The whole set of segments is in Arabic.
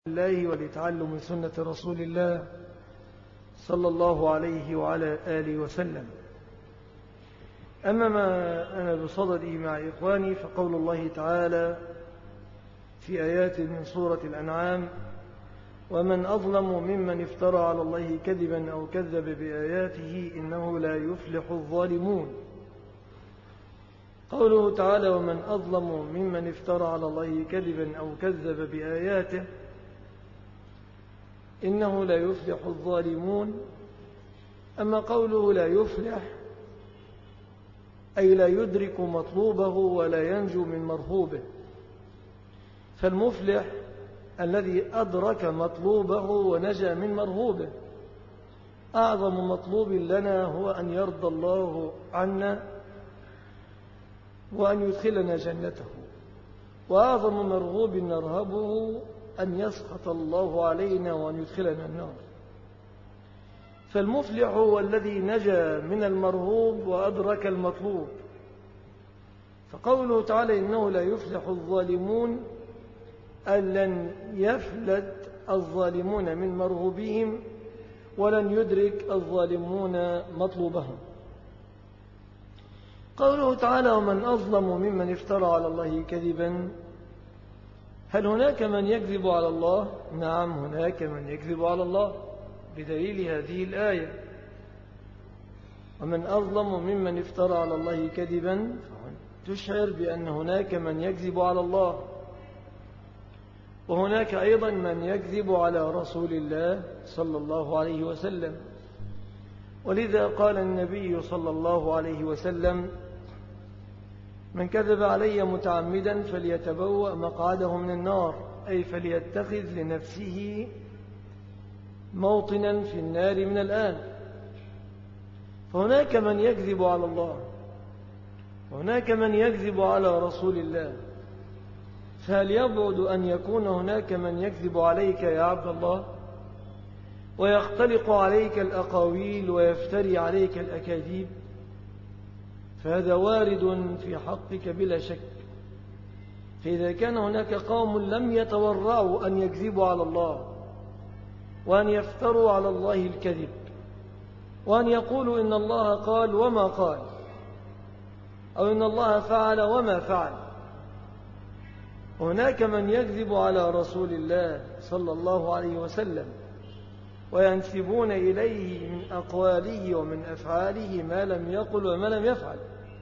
الله ولتعلم سنة رسول الله صلى الله عليه وعلى آله وسلم. أما ما أنا بصدده مع إخواني فقول الله تعالى في آيات من سورة الأنعام: ومن أظلم ممن افترى على الله كذبا أو كذب بآياته إنه لا يفلح الظالمون. قوله تعالى: ومن أظلم ممن افترى على الله كذبا أو كذب بآياته إنه لا يفلح الظالمون. أما قوله لا يفلح أي لا يدرك مطلوبه ولا ينجو من مرهوبه، فالمفلح الذي أدرك مطلوبه ونجا من مرهوبه. أعظم مطلوب لنا هو أن يرضى الله عنا وأن يدخلنا جنته، وأعظم مرغوب نرهبه أن يسخط الله علينا وأن يدخلنا النار. فالمفلح هو الذي نجا من المرهوب وأدرك المطلوب. فقوله تعالى: إنه لا يفلح الظالمون، أن لن يفلت الظالمون من مرهوبهم ولن يدرك الظالمون مطلوبهم. قوله تعالى: ومن أظلم ممن افترى على الله كذبا، هل هناك من يكذب على الله؟ نعم، هناك من يكذب على الله بدليل هذه الآية: ومن أظلم ممن افترى على الله كذبا، تشعر بأن هناك من يكذب على الله، وهناك أيضا من يكذب على رسول الله صلى الله عليه وسلم. ولذا قال النبي صلى الله عليه وسلم: من كذب علي متعمدا فليتبوأ مقعده من النار، أي فليتخذ لنفسه موطنا في النار من الآن. فهناك من يكذب على الله، وهناك من يكذب على رسول الله. فهل يبعد أن يكون هناك من يكذب عليك يا عبد الله ويختلق عليك الأقاويل ويفتري عليك الأكاذيب؟ فهذا وارد في حقك بلا شك. فإذا كان هناك قوم لم يتورعوا أن يكذبوا على الله وأن يفتروا على الله الكذب وأن يقولوا إن الله قال وما قال، أو إن الله فعل وما فعل، هناك من يكذب على رسول الله صلى الله عليه وسلم وينسبون إليه من أقواله ومن أفعاله ما لم يقل وما لم يفعل.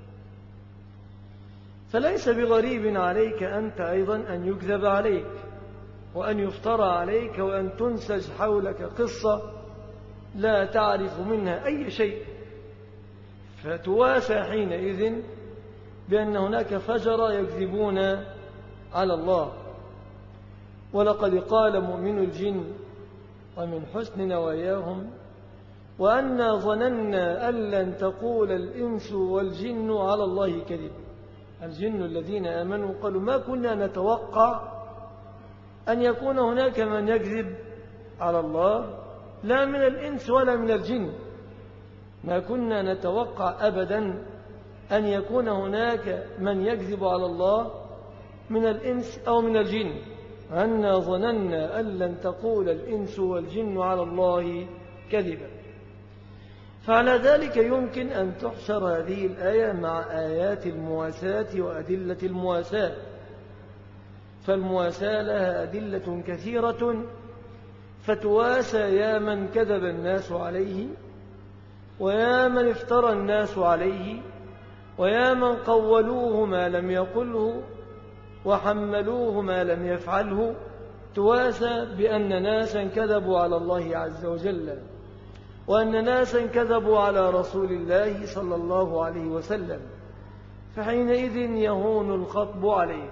فليس بغريب عليك أنت أيضا أن يكذب عليك وأن يفترى عليك وأن تنسج حولك قصة لا تعرف منها أي شيء، فتواسى حينئذ بأن هناك فجر يكذبون على الله. ولقد قال مؤمن الجن ومن حسن نواياهم: وأنا ظننا أن لن تقول الإنس والجن على الله كذب. الجن الذين آمنوا قالوا: ما كنا نتوقع أن يكون هناك من يكذب على الله، لا من الإنس ولا من الجن. ما كنا نتوقع أبدا أن يكون هناك من يكذب على الله من الإنس أو من الجن. أنا ظننا أن لن تقول الإنس والجن على الله كذبا. فعلى ذلك يمكن أن تحشر هذه الآية مع آيات المواساة وأدلة المواساة. فالمواساة لها أدلة كثيرة، فتواسى يا من كذب الناس عليه، ويا من افترى الناس عليه، ويا من قولوه ما لم يقله وحملوه ما لم يفعله. تواسى بأن ناسا كذبوا على الله عز وجل، وأن ناسا كذبوا على رسول الله صلى الله عليه وسلم. فحينئذ يهون الخطب عليك.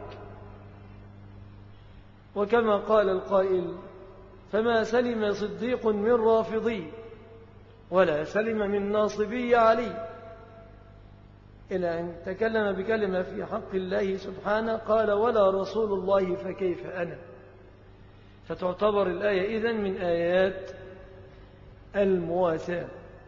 وكما قال القائل: فما سلم صديق من رافضي ولا سلم من ناصبي علي، إلى أن تكلم بكلمة في حق الله سبحانه قال: ولا رسول الله فكيف أنا. فتعتبر الآية إذن من آيات المواساة،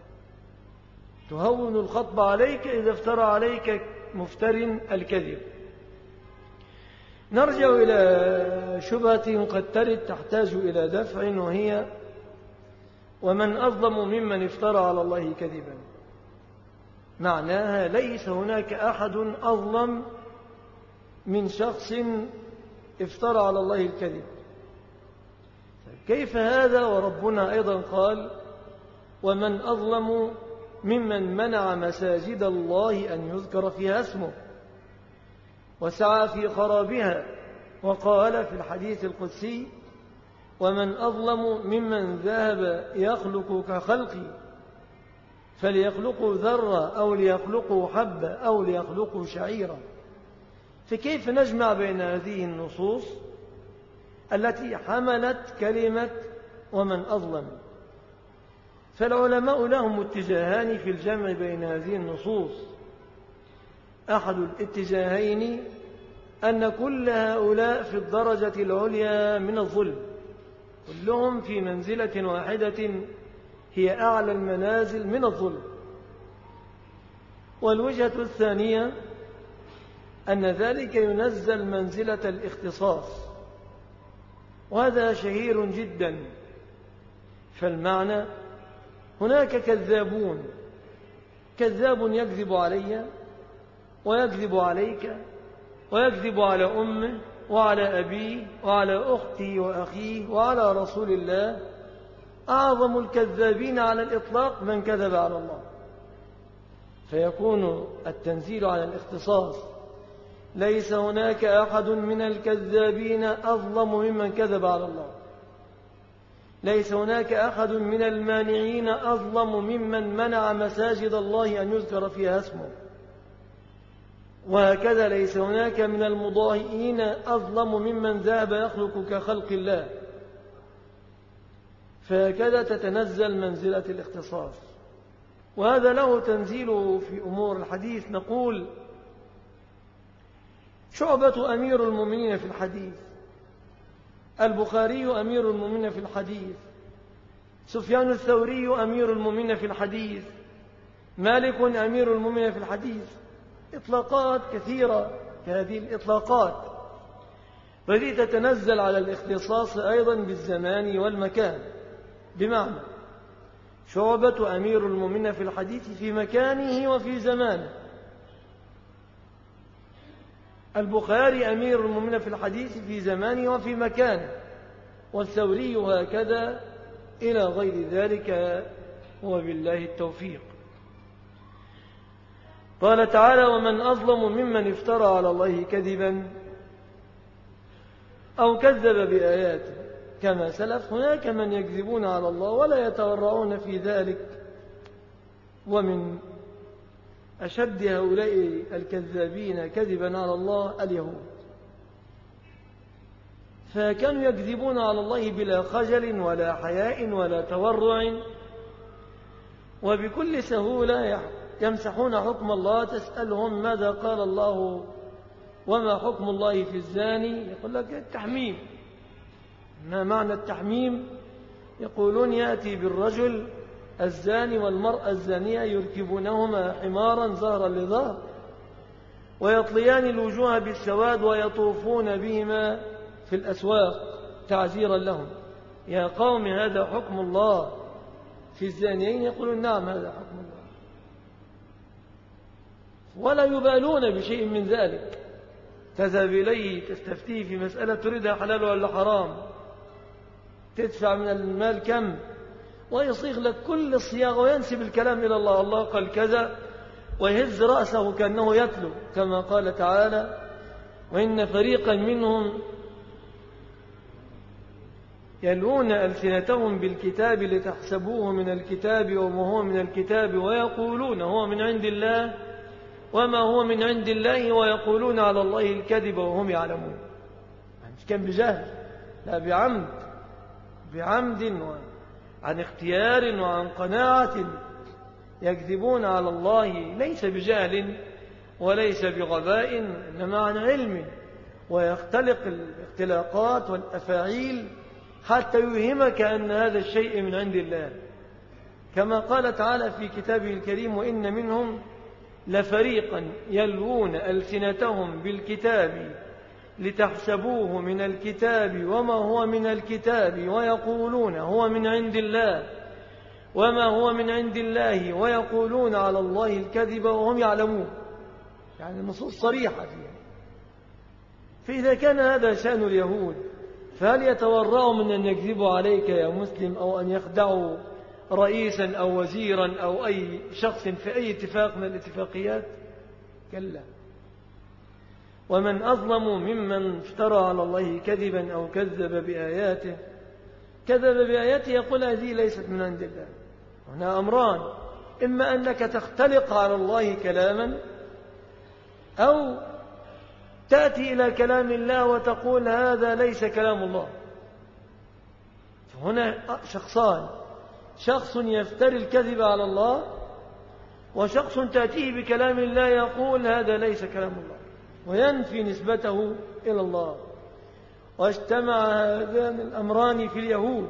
تهون الخطب عليك إذا افترى عليك مفتر الكذب. نرجع إلى شبهة قد ترد تحتاج إلى دفع، وهي ومن أظلم ممن افترى على الله كذبا. معناها ليس هناك أحد أظلم من شخص افترى على الله الكذب. كيف هذا وربنا أيضا قال ومن أظلم ممن منع مساجد الله أن يذكر فيها اسمه وسعى في خرابها، وقال في الحديث القدسي ومن أظلم ممن ذهب يخلق كخلقي فليخلقوا ذرة أو ليخلقوا حبة أو ليخلقوا شعيرا. فكيف نجمع بين هذه النصوص التي حملت كلمة ومن أظلم؟ فالعلماء لهم اتجاهان في الجمع بين هذه النصوص. أحد الاتجاهين أن كل هؤلاء في الدرجة العليا من الظلم، كلهم في منزلة واحدة هي أعلى المنازل من الظلم. والوجهة الثانية أن ذلك ينزل منزلة الاختصاص، وهذا شهير جدا. فالمعنى هناك كذابون، كذاب يكذب علي ويكذب عليك ويكذب على أمه وعلى أبيه وعلى أختي وأخيه وعلى رسول الله. أعظم الكذابين على الإطلاق من كذب على الله، فيكون التنزيل على الاختصاص. ليس هناك أحد من الكذابين أظلم ممن كذب على الله، ليس هناك أحد من المانعين أظلم ممن منع مساجد الله أن يذكر فيها اسمه، وهكذا ليس هناك من المضاهئين أظلم ممن ذهب يخلق كخلق الله. فهكذا تتنزل منزلة الاختصاص، وهذا له تنزيله في أمور الحديث. نقول شعبة أمير المؤمنين في الحديث، البخاري أمير المؤمنين في الحديث، سفيان الثوري أمير المؤمنين في الحديث، مالك أمير المؤمنين في الحديث. إطلاقات كثيرة كهذه الإطلاقات، وهذه تتنزل على الاختصاص أيضا بالزمان والمكان. بمعنى شعبة أمير المؤمنين في الحديث في مكانه وفي زمانه، البخاري أمير المؤمنين في الحديث في زمانه وفي مكانه، والثوري هكذا إلى غير ذلك، وبالله التوفيق. قال تعالى ومن أظلم ممن افترى على الله كذبا أو كذب بآياته. كما سلف هناك من يكذبون على الله ولا يتورعون في ذلك، ومن أشد هؤلاء الكذابين كذبا على الله اليهود، فكانوا يكذبون على الله بلا خجل ولا حياء ولا تورع، وبكل سهولة يمسحون حكم الله. تسألهم ماذا قال الله وما حكم الله في الزاني، يقول لك التحميم. ما معنى التحميم؟ يقولون يأتي بالرجل الزاني والمرأة الزانية يركبونهما حمارا ظهرا لظهر ويطليان الوجوه بالسواد ويطوفون بهما في الأسواق تعزيرا لهم. يا قوم هذا حكم الله في الزانيين؟ يقولون نعم هذا حكم الله، ولا يبالون بشيء من ذلك. تذهب إليه تستفتيه في مسألة تريدها حلال ولا حرام، تدفع من المال كم، ويصيغ لك كل الصياغة وينسب الكلام إلى الله. الله قال كذا، ويهز رأسه كأنه يتلو، كما قال تعالى وإن فريقا منهم يلوون ألسنتهم بالكتاب لتحسبوه من الكتاب وما هو من الكتاب ويقولون هو من عند الله وما هو من عند الله ويقولون على الله الكذب وهم يعلمون. مش كان بجهل، لا بعمد عن اختيار وعن قناعة يكذبون على الله، ليس بجهل وليس بغباء، إنما عن علم، ويختلق الاختلاقات والأفاعيل حتى يوهمك أن هذا الشيء من عند الله، كما قال تعالى في كتابه الكريم وإن منهم لفريقا يلوون ألسنتهم بالكتاب لتحسبوه من الكتاب وما هو من الكتاب ويقولون هو من عند الله وما هو من عند الله ويقولون على الله الكذب وهم يعلمون. يعني النصوص صريحة فيها. فإذا كان هذا شأن اليهود فهل يتورعوا من أن يكذبوا عليك يا مسلم أو أن يخدعوا رئيسا أو وزيرا أو أي شخص في أي اتفاق من الاتفاقيات؟ كلا. ومن أظلم ممن افترى على الله كذبا أو كذب بآياته. كذب بآياته يقول هذه ليست من عند الله. هنا أمران: إما أنك تختلق على الله كلاما أو تأتي إلى كلام الله وتقول هذا ليس كلام الله. فهنا شخصان: شخص يفتري الكذب على الله، وشخص تأتيه بكلام الله يقول هذا ليس كلام الله وينفي نسبته إلى الله. واجتمع هذان الأمران في اليهود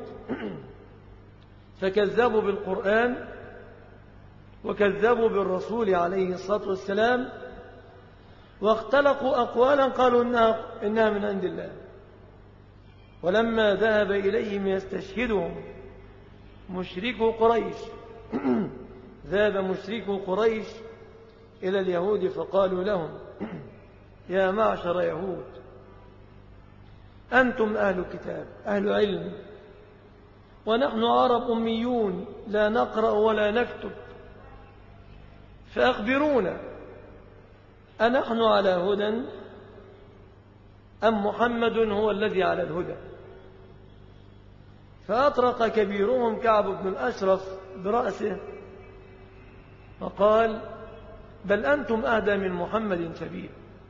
فكذبوا بالقرآن وكذبوا بالرسول عليه الصلاة والسلام، واختلقوا أقوالا قالوا إنها من عند الله. ولما ذهب إليهم يستشهدهم مشركو قريش ذهب مشركو قريش إلى اليهود فقالوا لهم: يا معشر يهود، أنتم أهل كتاب أهل علم، ونحن عرب أميون لا نقرأ ولا نكتب، فأخبرونا أنحن على هدى أم محمد هو الذي على الهدى؟ فأطرق كبيرهم كعب بن الأشرف برأسه وقال: بل أنتم أهدى من محمد سبيل.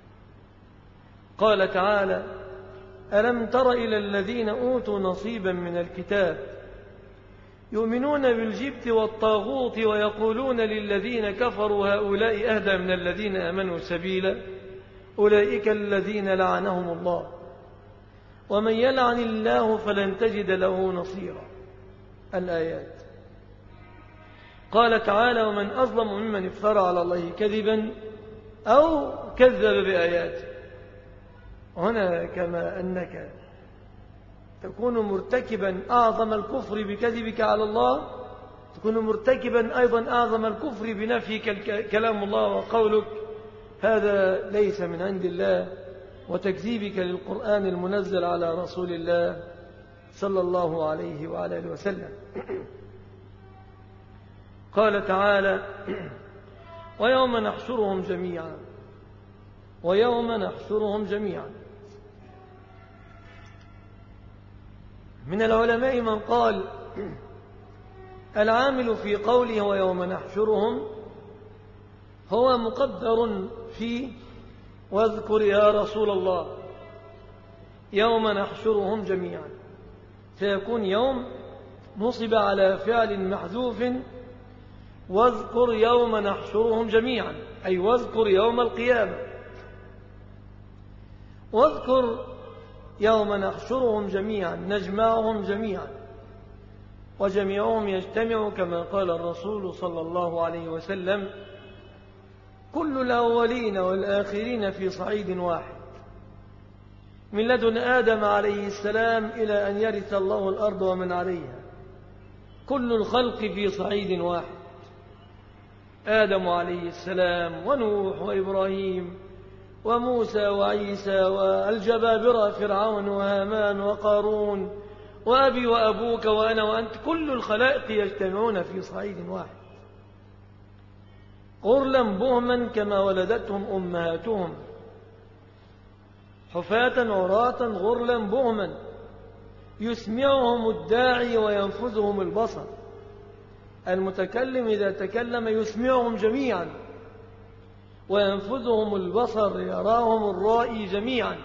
قال تعالى: ألم تر إلى الذين أوتوا نصيبا من الكتاب يؤمنون بالجبت والطاغوت ويقولون للذين كفروا هؤلاء أهدى من الذين آمنوا سبيلا أولئك الذين لعنهم الله ومن يلعن الله فلن تجد له نصيرا. الآيات. قال تعالى: ومن أظلم ممن افترى على الله كذبا أو كذب بآياته. هنا كما أنك تكون مرتكبا أعظم الكفر بكذبك على الله، تكون مرتكبا أيضا أعظم الكفر بنفيك كلام الله وقولك هذا ليس من عند الله، وتكذيبك للقرآن المنزل على رسول الله صلى الله عليه وعلى آله وسلم. قال تعالى: ويوم نحشرهم جميعا ويوم نحشرهم جميعا. من العلماء من قال العامل في قوله ويوم نحشرهم هو مقدر في واذكر يا رسول الله يوم نحشرهم جميعا، فيكون يوم نصب على فعل محذوف، واذكر يوم نحشرهم جميعا أي واذكر يوم القيامة. واذكر يوم نحشرهم جميعا نجمعهم جميعا، وجميعهم يجتمع كما قال الرسول صلى الله عليه وسلم: كل الأولين والآخرين في صعيد واحد، من لدن آدم عليه السلام إلى أن يرث الله الأرض ومن عليها، كل الخلق في صعيد واحد، آدم عليه السلام ونوح وإبراهيم وموسى وعيسى والجبابرة فرعون وهامان وقارون وأبي وأبوك وأنا وأنت، كل الخلائق يجتمعون في صعيد واحد، غرلا بهما كما ولدتهم أمهاتهم، حفاة عراة غرلا بهما، يسمعهم الداعي وينفذهم البصر. المتكلم إذا تكلم يسمعهم جميعا، وينفذهم البصر يراهم الرائي جميعا.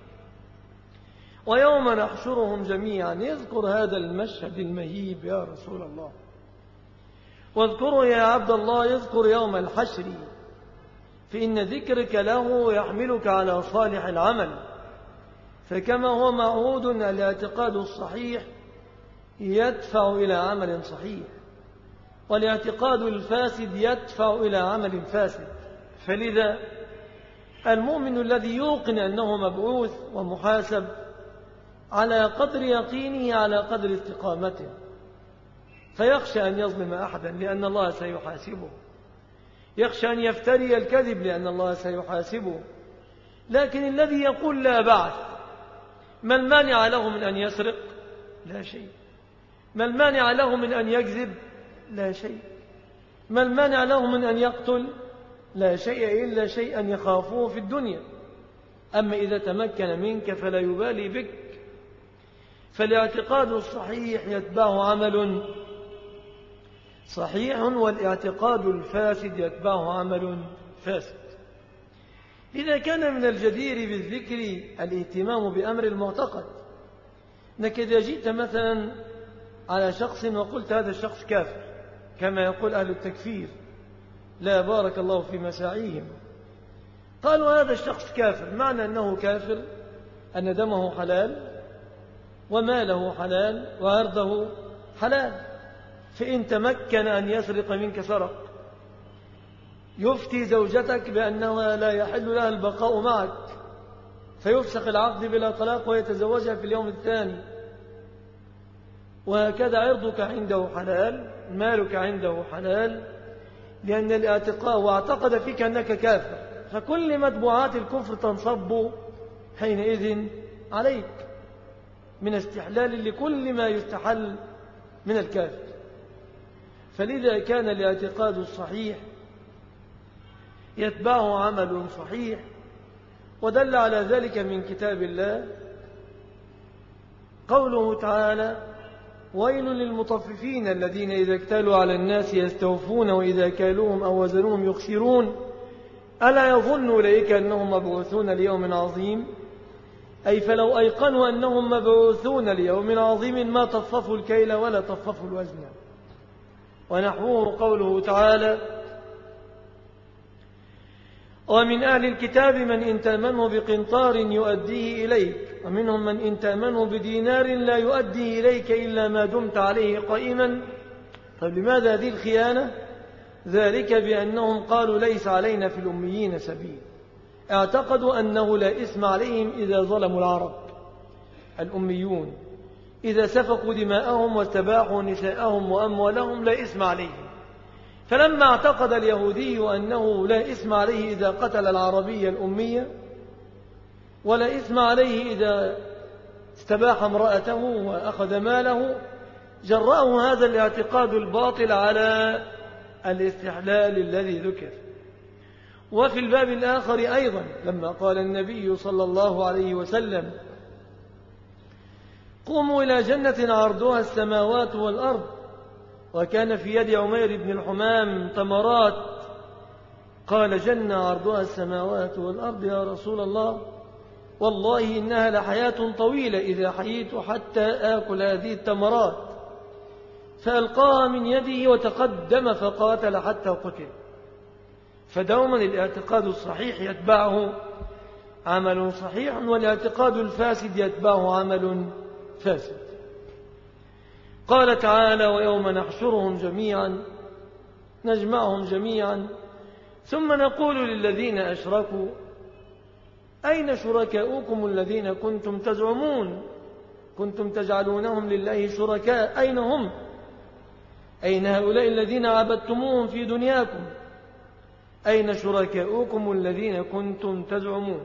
ويوم نحشرهم جميعا، يذكر هذا المشهد المهيب يا رسول الله. واذكروا يا عبد الله، يذكر يوم الحشر، فإن ذكرك له يحملك على صالح العمل، فكما هو معهود الاعتقاد الصحيح يدفع إلى عمل صحيح، والاعتقاد الفاسد يدفع إلى عمل فاسد. فلذا المؤمن الذي يوقن أنه مبعوث ومحاسب على قدر يقينه على قدر استقامته، فيخشى أن يظلم أحدا لأن الله سيحاسبه، يخشى أن يفتري الكذب لأن الله سيحاسبه. لكن الذي يقول لا بعث، ما المانع له من أن يسرق؟ لا شيء. ما المانع له من أن يكذب؟ لا شيء. ما المانع له من أن يقتل؟ لا شيء إلا شيئا يخافوه في الدنيا. أما إذا تمكن منك فلا يبالي بك. فالاعتقاد الصحيح يتبعه عمل صحيح، والاعتقاد الفاسد يتبعه عمل فاسد. إذا كان من الجدير بالذكر الاهتمام بأمر المعتقد، أنك إذا جئت مثلا على شخص وقلت هذا الشخص كافر كما يقول أهل التكفير، لا بارك الله في مساعيهم، قالوا هذا الشخص كافر، معنى أنه كافر أن دمه حلال وماله حلال وعرضه حلال، فإن تمكن أن يسرق منك سرق. يفتي زوجتك بأنها لا يحل لها البقاء معك، فيفسخ العقد بلا طلاق ويتزوجها في اليوم الثاني. وهكذا عرضك عنده حلال، مالك عنده حلال، لأن الاعتقاد واعتقد فيك أنك كافر، فكل متبوعات الكفر تنصب حينئذ عليك من استحلال لكل ما يستحل من الكافر. فلذا كان الاعتقاد الصحيح يتبعه عمل صحيح، ودل على ذلك من كتاب الله قوله تعالى: ويل للمطففين الذين إذا اكتالوا على الناس يستوفون وإذا كالوهم أو وزنوهم يخسرون ألا يظن أولئك أنهم مبعوثون ليوم عظيم. أي فلو أيقنوا أنهم مبعوثون ليوم عظيم ما طففوا الكيل ولا طففوا الوزن. ونحوه قوله تعالى: ومن أهل الكتاب من إن تأمنه بقنطار يؤديه إليك ومنهم من إن تأمنه بدينار لا يؤديه إليك إلا ما دمت عليه قائما. طيب لماذا هذه الخيانة؟ ذلك بأنهم قالوا ليس علينا في الأميين سبيل، اعتقدوا أنه لا إثم عليهم إذا ظلموا العرب. الأميون إذا سفكوا دماءهم واستباحوا نساءهم وأموالهم لا إثم عليهم. فلما اعتقد اليهودي أنه لا إثم عليه إذا قتل العربي الأمية، ولا إثم عليه إذا استباح امرأته وأخذ ماله، جرأه هذا الاعتقاد الباطل على الاستحلال الذي ذكر. وفي الباب الآخر أيضا لما قال النبي صلى الله عليه وسلم: قوموا إلى جنة عرضها السماوات والأرض، وكان في يد عمير بن الحمام تمرات، قال: جنة عرضها السماوات والأرض يا رسول الله، والله إنها لحياة طويلة إذا حييت حتى آكل هذه التمرات. فألقاها من يده وتقدم فقاتل حتى قتل. فدوما الاعتقاد الصحيح يتبعه عمل صحيح، والاعتقاد الفاسد يتبعه عمل فاسد. قال تعالى: ويوم نحشرهم جميعا نجمعهم جميعا ثم نقول للذين أشركوا أين شركاؤكم الذين كنتم تزعمون كنتم تجعلونهم لله شركاء أين هم؟ أين هؤلاء الذين عبدتموهم في دنياكم؟ أين شركاؤكم الذين كنتم تزعمون؟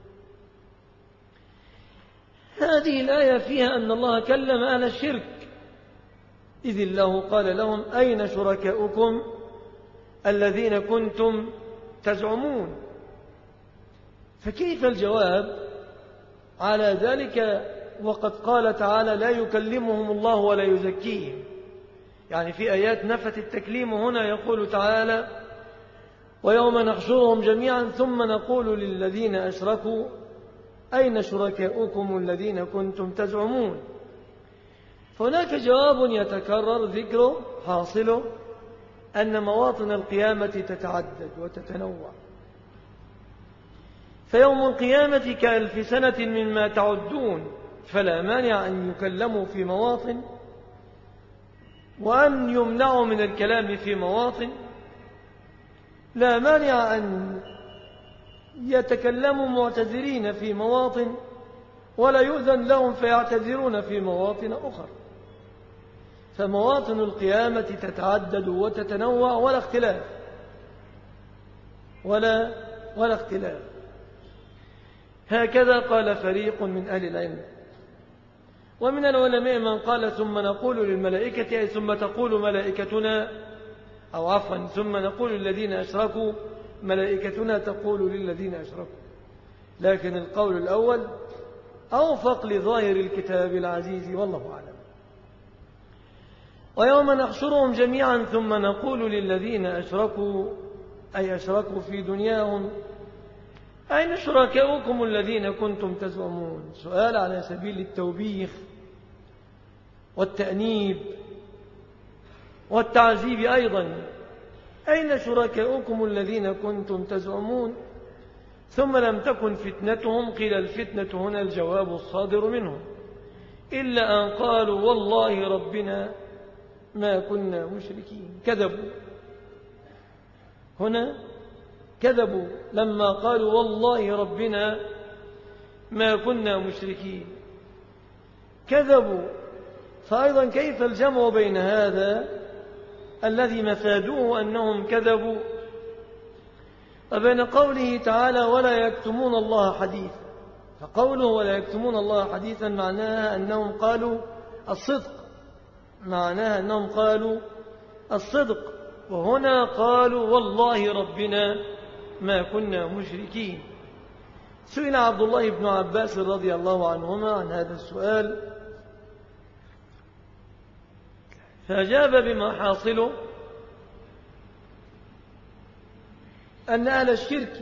هذه الآية فيها أن الله كلم أهل الشرك، إذ الله قال لهم: أين شركاؤكم الذين كنتم تزعمون؟ فكيف الجواب على ذلك وقد قال تعالى: لا يكلمهم الله ولا يزكيهم؟ يعني في آيات نفت التكليم، هنا يقول تعالى: ويوم نحشرهم جميعا ثم نقول للذين أشركوا أين شركاؤكم الذين كنتم تزعمون. فهناك جواب يتكرر ذكره حاصله أن مواطن القيامة تتعدد وتتنوع، فيوم القيامة كألف سنة مما تعدون، فلا مانع أن يكلموا في مواطن وأن يمنعوا من الكلام في مواطن، لا مانع أن يتكلموا معتذرين في مواطن ولا يؤذن لهم فيعتذرون في مواطن أخرى. فمواطن القيامة تتعدد وتتنوع ولا اختلاف ولا اختلاف. هكذا قال فريق من أهل العلم. ومن العلماء من قال ثم نقول للملائكة، أي ثم تقول ملائكتنا، أو عفوا ثم نقول للذين أشركوا، ملائكتنا تقول للذين أشركوا. لكن القول الأول أوفق لظاهر الكتاب العزيز والله أعلم. ويوم نحشرهم جميعا ثم نقول للذين أشركوا، أي أشركوا في دنياهم، أين شركاؤكم الذين كنتم تزعمون؟ سؤال على سبيل التوبيخ والتأنيب والتعذيب أيضا. أين شركاؤكم الذين كنتم تزعمون؟ ثم لم تكن فتنتهم، قيل الفتنة هنا الجواب الصادر منهم، إلا أن قالوا والله ربنا ما كنا مشركين. كذبوا هنا، كذبوا لما قالوا والله ربنا ما كنا مشركين، كذبوا. فأيضا كيف الجمع بين هذا الذي مفادوه أنهم كذبوا وبين قوله تعالى ولا يكتمون الله حديثا؟ فقوله ولا يكتمون الله حديثا معناها أنهم قالوا الصدق، معناها أنهم قالوا الصدق. وهنا قالوا والله ربنا ما كنا مشركين. سئل عبد الله بن عباس رضي الله عنهما عن هذا السؤال فأجاب بما حاصله أن أهل الشرك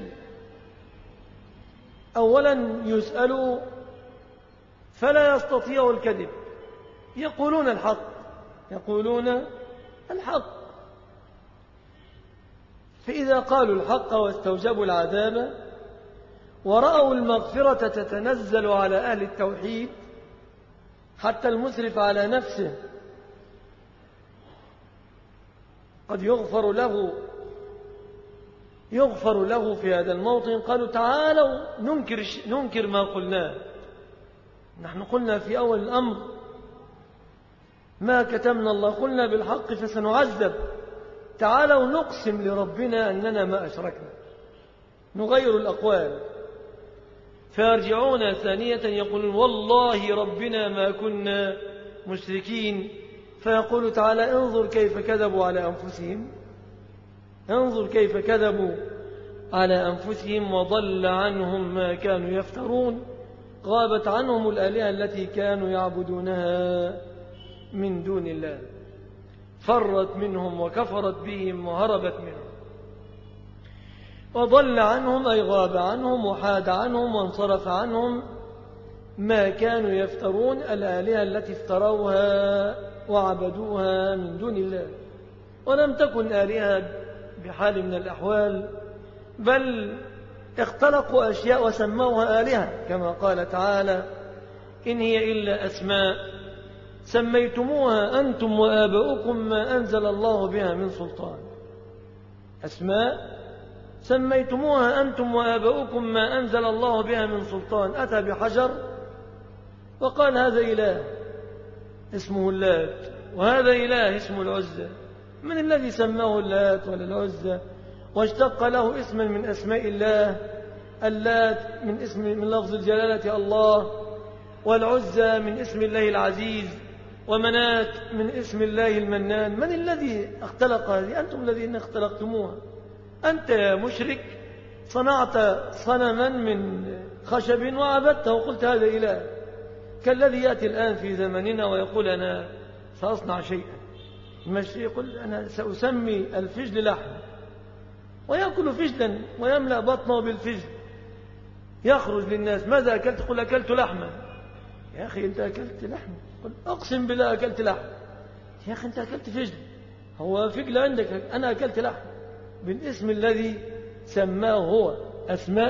أولا يسألوا فلا يستطيعوا الكذب، يقولون الحق، يقولون الحق. فإذا قالوا الحق واستوجبوا العذاب ورأوا المغفرة تتنزل على أهل التوحيد، حتى المسرف على نفسه قد يغفر له في هذا الموطن، قالوا تعالوا ننكر ما قلناه. نحن قلنا في أول الأمر ما كتمنا الله، قلنا بالحق فسنعذب، تعالوا نقسم لربنا أننا ما أشركنا، نغير الأقوال. فيرجعون ثانية يقولون والله ربنا ما كنا مشركين، فيقول تعالى انظر كيف كذبوا على أنفسهم، انظر كيف كذبوا على أنفسهم وضل عنهم ما كانوا يفترون، غابت عنهم الآلهة التي كانوا يعبدونها من دون الله، فرت منهم وكفرت بهم وهربت منهم. وضل عنهم أي غاب عنهم وحاد عنهم وانصرف عنهم ما كانوا يفترون، الآلهة التي افتروها وعبدوها من دون الله. ولم تكن آلهة بحال من الأحوال، بل اختلقوا أشياء وسموها آلهة، كما قال تعالى إن هي إلا أسماء سميتموها أنتم وآباؤكم ما أنزل الله بها من سلطان. أسماء سميتموها أنتم وآباؤكم ما أنزل الله بها من سلطان. أتى بحجر وقال هذا إله اسمه اللات، وهذا إله اسمه العزى. من الذي سماه اللات ولا العزى واشتق له اسما من أسماء الله؟ اللات من لفظ الجلالة الله، والعزى من اسم الله العزيز، ومنات من اسم الله المنان. من الذي اختلق هذه؟ أنتم الذين اختلقتموها. أنت يا مشرك صنعت صنما من خشب وعبدته وقلت هذا إله، كالذي يأتي الآن في زمننا ويقول أنا سأصنع شيئا، المشي يقول أنا سأسمي الفجل لحم، ويأكل فجلا ويملأ بطنه بالفجل، يخرج للناس ماذا أكلت؟ قل أكلت لحما. يا أخي أنت أكلت لحم؟ قل أقسم بالله أكلت لحم. يا أخي أنت أكلت فجل، هو فجل عندك، أنا أكلت لحم بالاسم الذي سماه هو. أسماء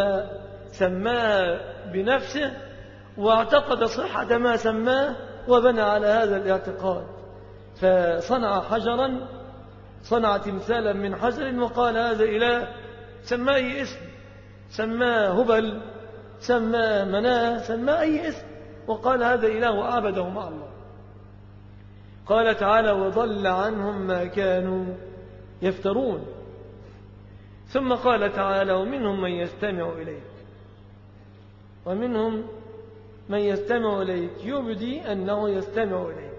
سماها بنفسه واعتقد صحة ما سماه وبنى على هذا الاعتقاد، فصنع حجرا، صنع تمثالا من حجر وقال هذا إله، سماه اسم، سماه هبل، سماه مناه، سماه أي اسم، وقال هذا إله وعبده مع الله. قال تعالى وضل عنهم ما كانوا يفترون. ثم قال تعالى ومنهم من يستمع إليك، ومنهم من يستمع إليك يبدي أنه يستمع إليك.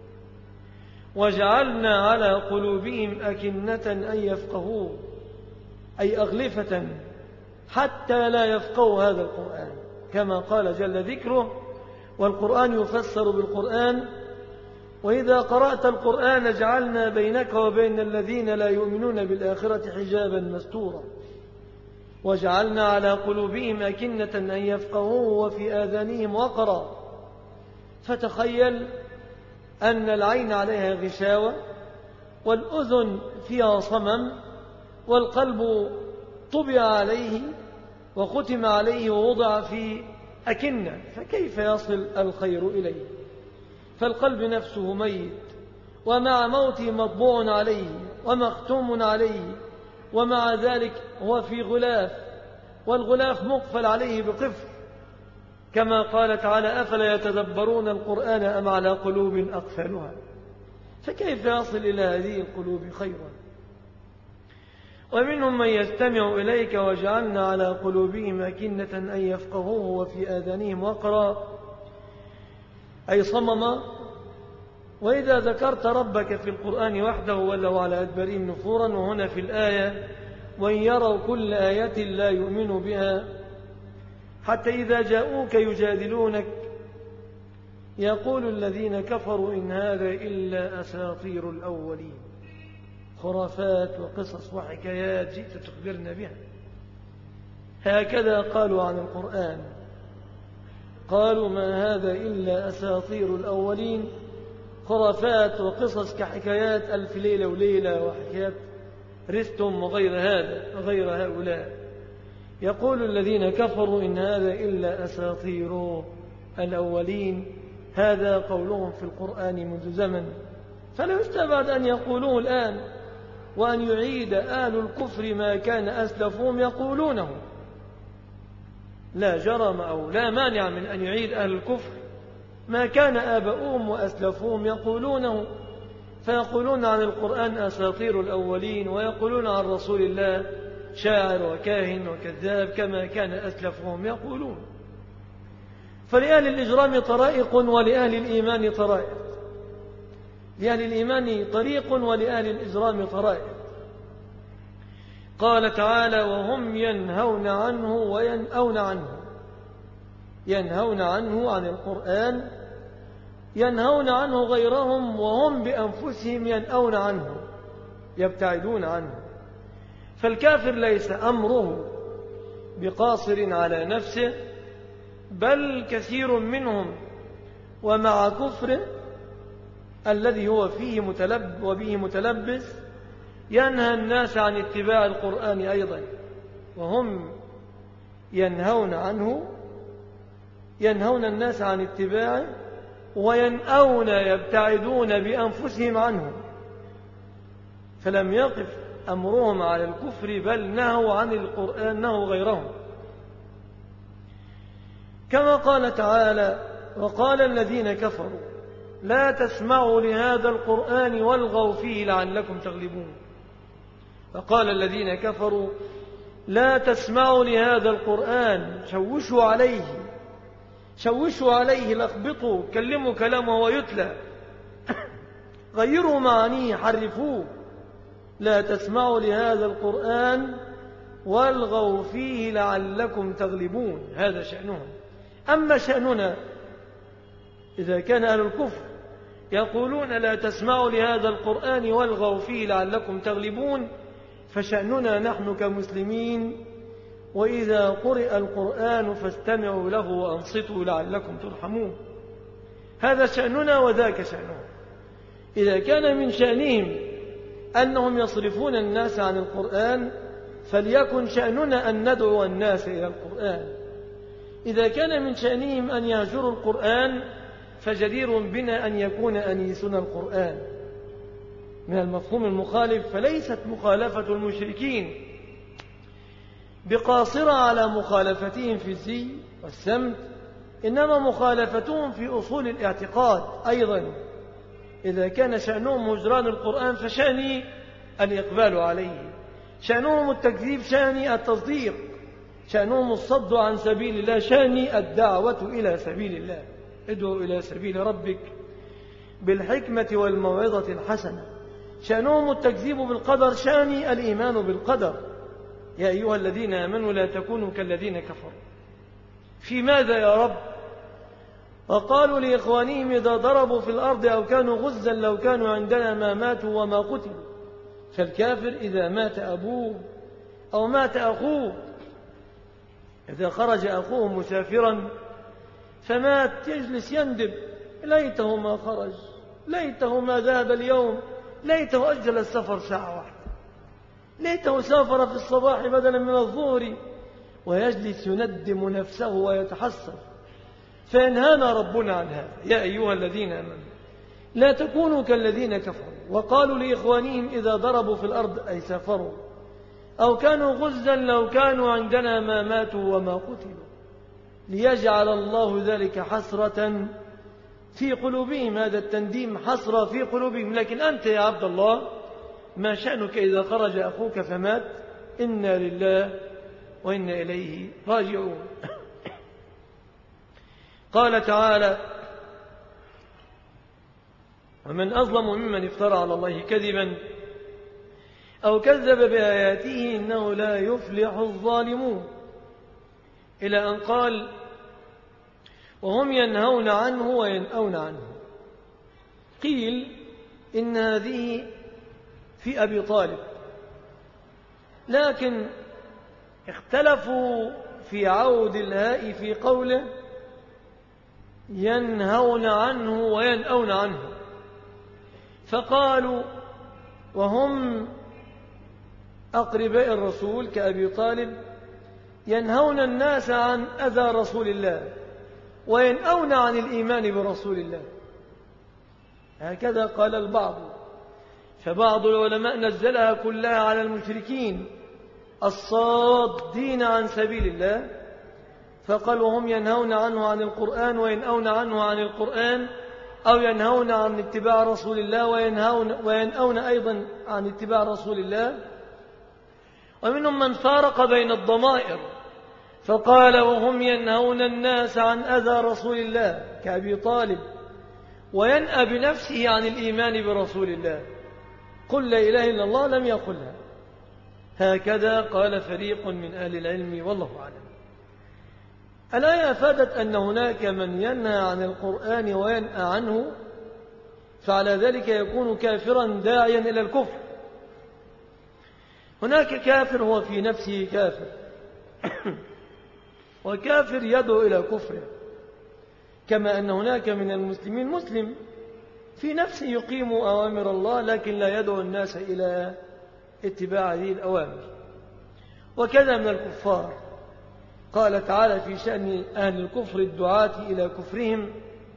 وجعلنا على قلوبهم أكنة أن يفقهوه، أي أغلفة حتى لا يفقهوا هذا القرآن، كما قال جل ذكره والقرآن يفسر بالقرآن. وإذا قرأت القرآن جعلنا بينك وبين الذين لا يؤمنون بالآخرة حجابا مستورا. وجعلنا على قلوبهم أكنة أن يفقهوه وفي آذانهم وقرا. فتخيل أن العين عليها غشاوة، والأذن فيها صمم، والقلب طبع عليه وختم عليه ووضع في أكنة، فكيف يصل الخير إليه؟ فالقلب نفسه ميت، ومع موته مطبوع عليه ومختوم عليه، ومع ذلك هو في غلاف، والغلاف مقفل عليه بقفل، كما قال تعالى أفلا يتدبرون القرآن أم على قلوب أقفالها. فكيف يصل إلى هذه القلوب خيرا؟ ومنهم من يستمع إليك وجعلنا على قلوبهم أكنة أن يفقهوه وفي آذانهم وقرا، أي صمم. وإذا ذكرت ربك في القرآن وحده ولوا على أدبارهم نفورا. وهنا في الآية وإن يروا كل آية لا يؤمنوا بها حتى إذا جاءوك يجادلونك يقول الذين كفروا إن هذا إلا أساطير الأولين، خرافات وقصص وحكايات جئت تخبرنا بها. هكذا قالوا عن القرآن، قالوا ما هذا إلا أساطير الأولين، خرافات وقصص كحكايات ألف ليلة وليلة وحكايات رستم وغير غير هؤلاء. يقول الذين كفروا إن هذا إلا أساطير الأولين، هذا قولهم في القرآن منذ زمن، فلا يستبعد أن يقولوه الآن، وأن يعيد أهل الكفر ما كان أسلفهم يقولونه. لا جرم أو لا مانع من أن يعيد أهل الكفر ما كان آباؤهم وأسلفهم يقولونه، فيقولون عن القرآن أساطير الأولين، ويقولون عن رسول الله شاعر وكاهن وكذاب كما كان أسلفهم يقولون. فلأهل الإجرام طرائق ولأهل الإيمان طرائق، لأهل الإيمان طريق ولأهل الإجرام طرائق. قال تعالى وهم ينهون عنه وينأون عنه، ينهون عنه عن القرآن، ينهون عنه غيرهم، وهم بأنفسهم ينأون عنه يبتعدون عنه. فالكافر ليس أمره بقاصر على نفسه، بل كثير منهم ومع كفره الذي هو فيه وبه متلبس ينهى الناس عن اتباع القرآن أيضا، وهم ينهون عنه، ينهون الناس عن اتباعه، وينأون يبتعدون بأنفسهم عنه. فلم يقف أمرهم على الكفر، بل نهوا عن القرآن، نهوا غيرهم. كما قال تعالى وقال الذين كفروا لا تسمعوا لهذا القرآن والغوا فيه لعلكم تغلبون. فقال الذين كفروا لا تسمعوا لهذا القرآن، شوشوا عليه لخبطوا، كلموا كلامه ويتلى، غيروا معانيه، حرفوه. لا تسمعوا لهذا القرآن والغوا فيه لعلكم تغلبون، هذا شأنهم. أما شأننا إذا كان أهل الكفر يقولون لا تسمعوا لهذا القرآن والغوا فيه لعلكم تغلبون، فشأننا نحن كمسلمين وإذا قرئ القرآن فاستمعوا له وأنصتوا لعلكم ترحمون، هذا شأننا وذاك شأنهم. إذا كان من شأنهم أنهم يصرفون الناس عن القرآن، فليكن شأننا أن ندعو الناس إلى القرآن. إذا كان من شأنهم أن يهجروا القرآن، فجدير بنا أن يكون أنيسنا القرآن. من المفهوم المخالف، فليست مخالفة المشركين بقاصرة على مخالفتهم في الزي والسمت، إنما مخالفتهم في أصول الاعتقاد أيضا. إذا كان شأنهم هجران القرآن فشأني الإقبال عليه، شأنهم التكذيب شأني التصديق، شأنهم الصد عن سبيل الله شأني الدعوة إلى سبيل الله. ادعو إلى سبيل ربك بالحكمة والموعظة الحسنة. شأنهم التكذيب بالقدر شأني الإيمان بالقدر. يا أيها الذين آمنوا لا تكونوا كالذين كفروا. في ماذا يا رب؟ وقالوا لإخوانهم إذا ضربوا في الأرض أو كانوا غزا لو كانوا عندنا ما ماتوا وما قتلوا. فالكافر إذا مات أبوه أو مات أخوه، إذا خرج أخوه مسافرا فمات يجلس يندب: ليته ما خرج، ليته ما ذهب اليوم، ليته أجل السفر ساعة واحدة، ليته سافر في الصباح بدلا من الظهر، ويجلس يندم نفسه ويتحسر. فينهانا ربنا عن هذا: يا أيها الذين آمنوا لا تكونوا كالذين كفروا وقالوا لإخوانهم إذا ضربوا في الأرض أي سافروا أو كانوا غزا لو كانوا عندنا ما ماتوا وما قتلوا، ليجعل الله ذلك حسرة في قلوبهم. هذا التنديم حسرة في قلوبهم. لكن أنت يا عبد الله ما شأنك إذا خرج أخوك فمات؟ إنا لله وإنا إليه راجعون. قال تعالى: ومن أظلم ممن افترى على الله كذبا أو كذب بآياته إنه لا يفلح الظالمون، إلى أن قال: وهم ينهون عنه وينأون عنه. قيل إن هذه في أبي طالب، لكن اختلفوا في عود الهاء في قوله ينهون عنه وينأون عنه، فقالوا وهم أقرباء الرسول كأبي طالب ينهون الناس عن أذى رسول الله وينأون عن الإيمان برسول الله. هكذا قال البعض. فبعض العلماء نزلها كلها على المشركين الصادين عن سبيل الله، فقال وهم ينهون عنه عن القرآن وينأون عنه عن القرآن، أو ينهون عن اتباع رسول الله وينأون أيضا عن اتباع رسول الله. ومنهم من فارق بين الضمائر فقال وهم ينهون الناس عن أذى رسول الله كأبي طالب وينأى بنفسه عن الإيمان برسول الله. قل لا إله إلا الله لم يقلها. هكذا قال فريق من أهل العلم والله أعلم. الآية أفادت أن هناك من ينهى عن القرآن وينأى عنه، فعلى ذلك يكون كافرا داعيا إلى الكفر. هناك كافر هو في نفسه كافر وكافر يدعو إلى كفره، كما أن هناك من المسلمين مسلم في نفسه يقيم أوامر الله لكن لا يدعو الناس إلى اتباع هذه الأوامر. وكذا من الكفار. قال تعالى في شأن أهل الكفر الدعاة إلى كفرهم: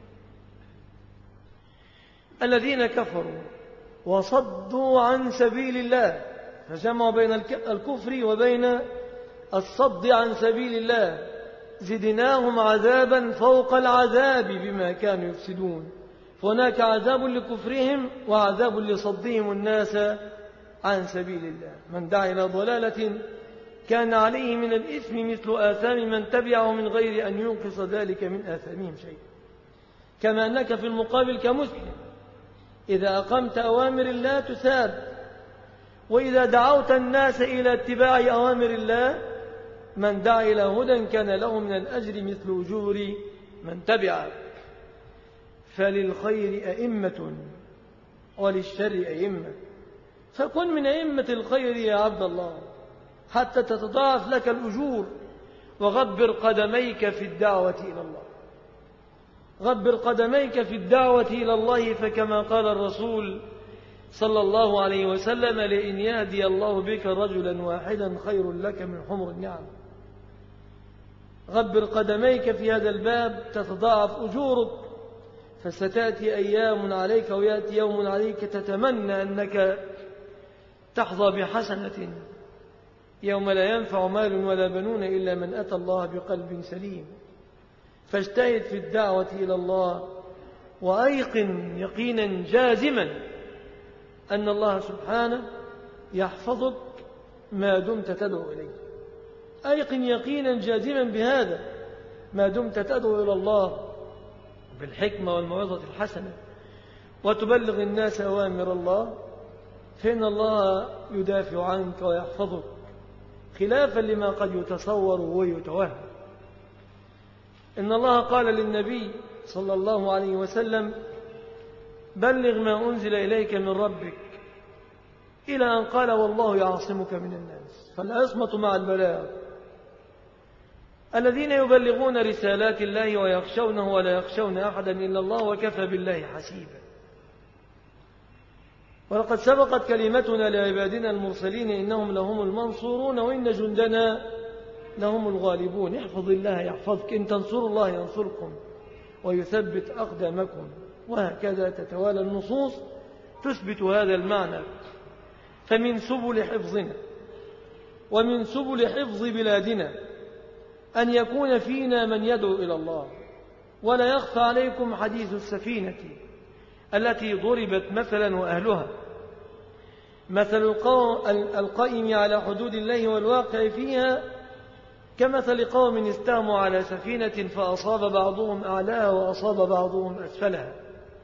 الذين كفروا وصدوا عن سبيل الله، فجمعوا بين الكفر وبين الصد عن سبيل الله، زدناهم عذابا فوق العذاب بما كانوا يفسدون. فهناك عذاب لكفرهم وعذاب لصدهم الناس عن سبيل الله. من دعا إلى ضلالة كان عليه من الإثم مثل آثام من تبعه من غير أن ينقص ذلك من آثامهم شيء. كما أنك في المقابل كمسلم إذا أقمت أوامر الله تثاب، وإذا دعوت الناس إلى اتباع أوامر الله من دعا إلى هدى كان له من الأجر مثل أجور من تبعك. فللخير أئمة وللشر أئمة، فكن من أئمة الخير يا عبد الله حتى تتضاعف لك الأجور. وغبر قدميك في الدعوة إلى الله، غبر قدميك في الدعوة إلى الله، فكما قال الرسول صلى الله عليه وسلم: لئن يهدي الله بك رجلا واحدا خير لك من حمر النعم. غبر قدميك في هذا الباب تتضاعف أجورك، فستأتي أيام عليك ويأتي يوم عليك تتمنى أنك تحظى بحسنة يوم لا ينفع مال ولا بنون إلا من أتى الله بقلب سليم. فاجتهد في الدعوة إلى الله، وأيقن يقينا جازما أن الله سبحانه يحفظك ما دمت تدعو إليه. أيقن يقينا جازما بهذا ما دمت تدعو إلى الله بالحكمة والموعظة الحسنة وتبلغ الناس أوامر الله، فإن الله يدافع عنك ويحفظك، خلافا لما قد يتصور ويتوهم. إن الله قال للنبي صلى الله عليه وسلم: بلغ ما أنزل إليك من ربك، إلى أن قال: والله يعصمك من الناس. فالعصمة مع البلاغ. الذين يبلغون رسالات الله ويخشونه ولا يخشون أحدا إلا الله وكفى بالله حسيبا. ولقد سبقت كلمتنا لعبادنا المرسلين إنهم لهم المنصورون وإن جندنا لهم الغالبون. احفظ الله يحفظك، إن تنصروا الله ينصركم ويثبت أقدامكم. وهكذا تتوالى النصوص تثبت هذا المعنى. فمن سبل حفظنا ومن سبل حفظ بلادنا أن يكون فينا من يدعو إلى الله. ولا يخفى عليكم حديث السفينة التي ضربت مثلا وأهلها، مثل القائم على حدود الله والواقع فيها كمثل قوم استهموا على سفينة فأصاب بعضهم أعلاها وأصاب بعضهم أسفلها.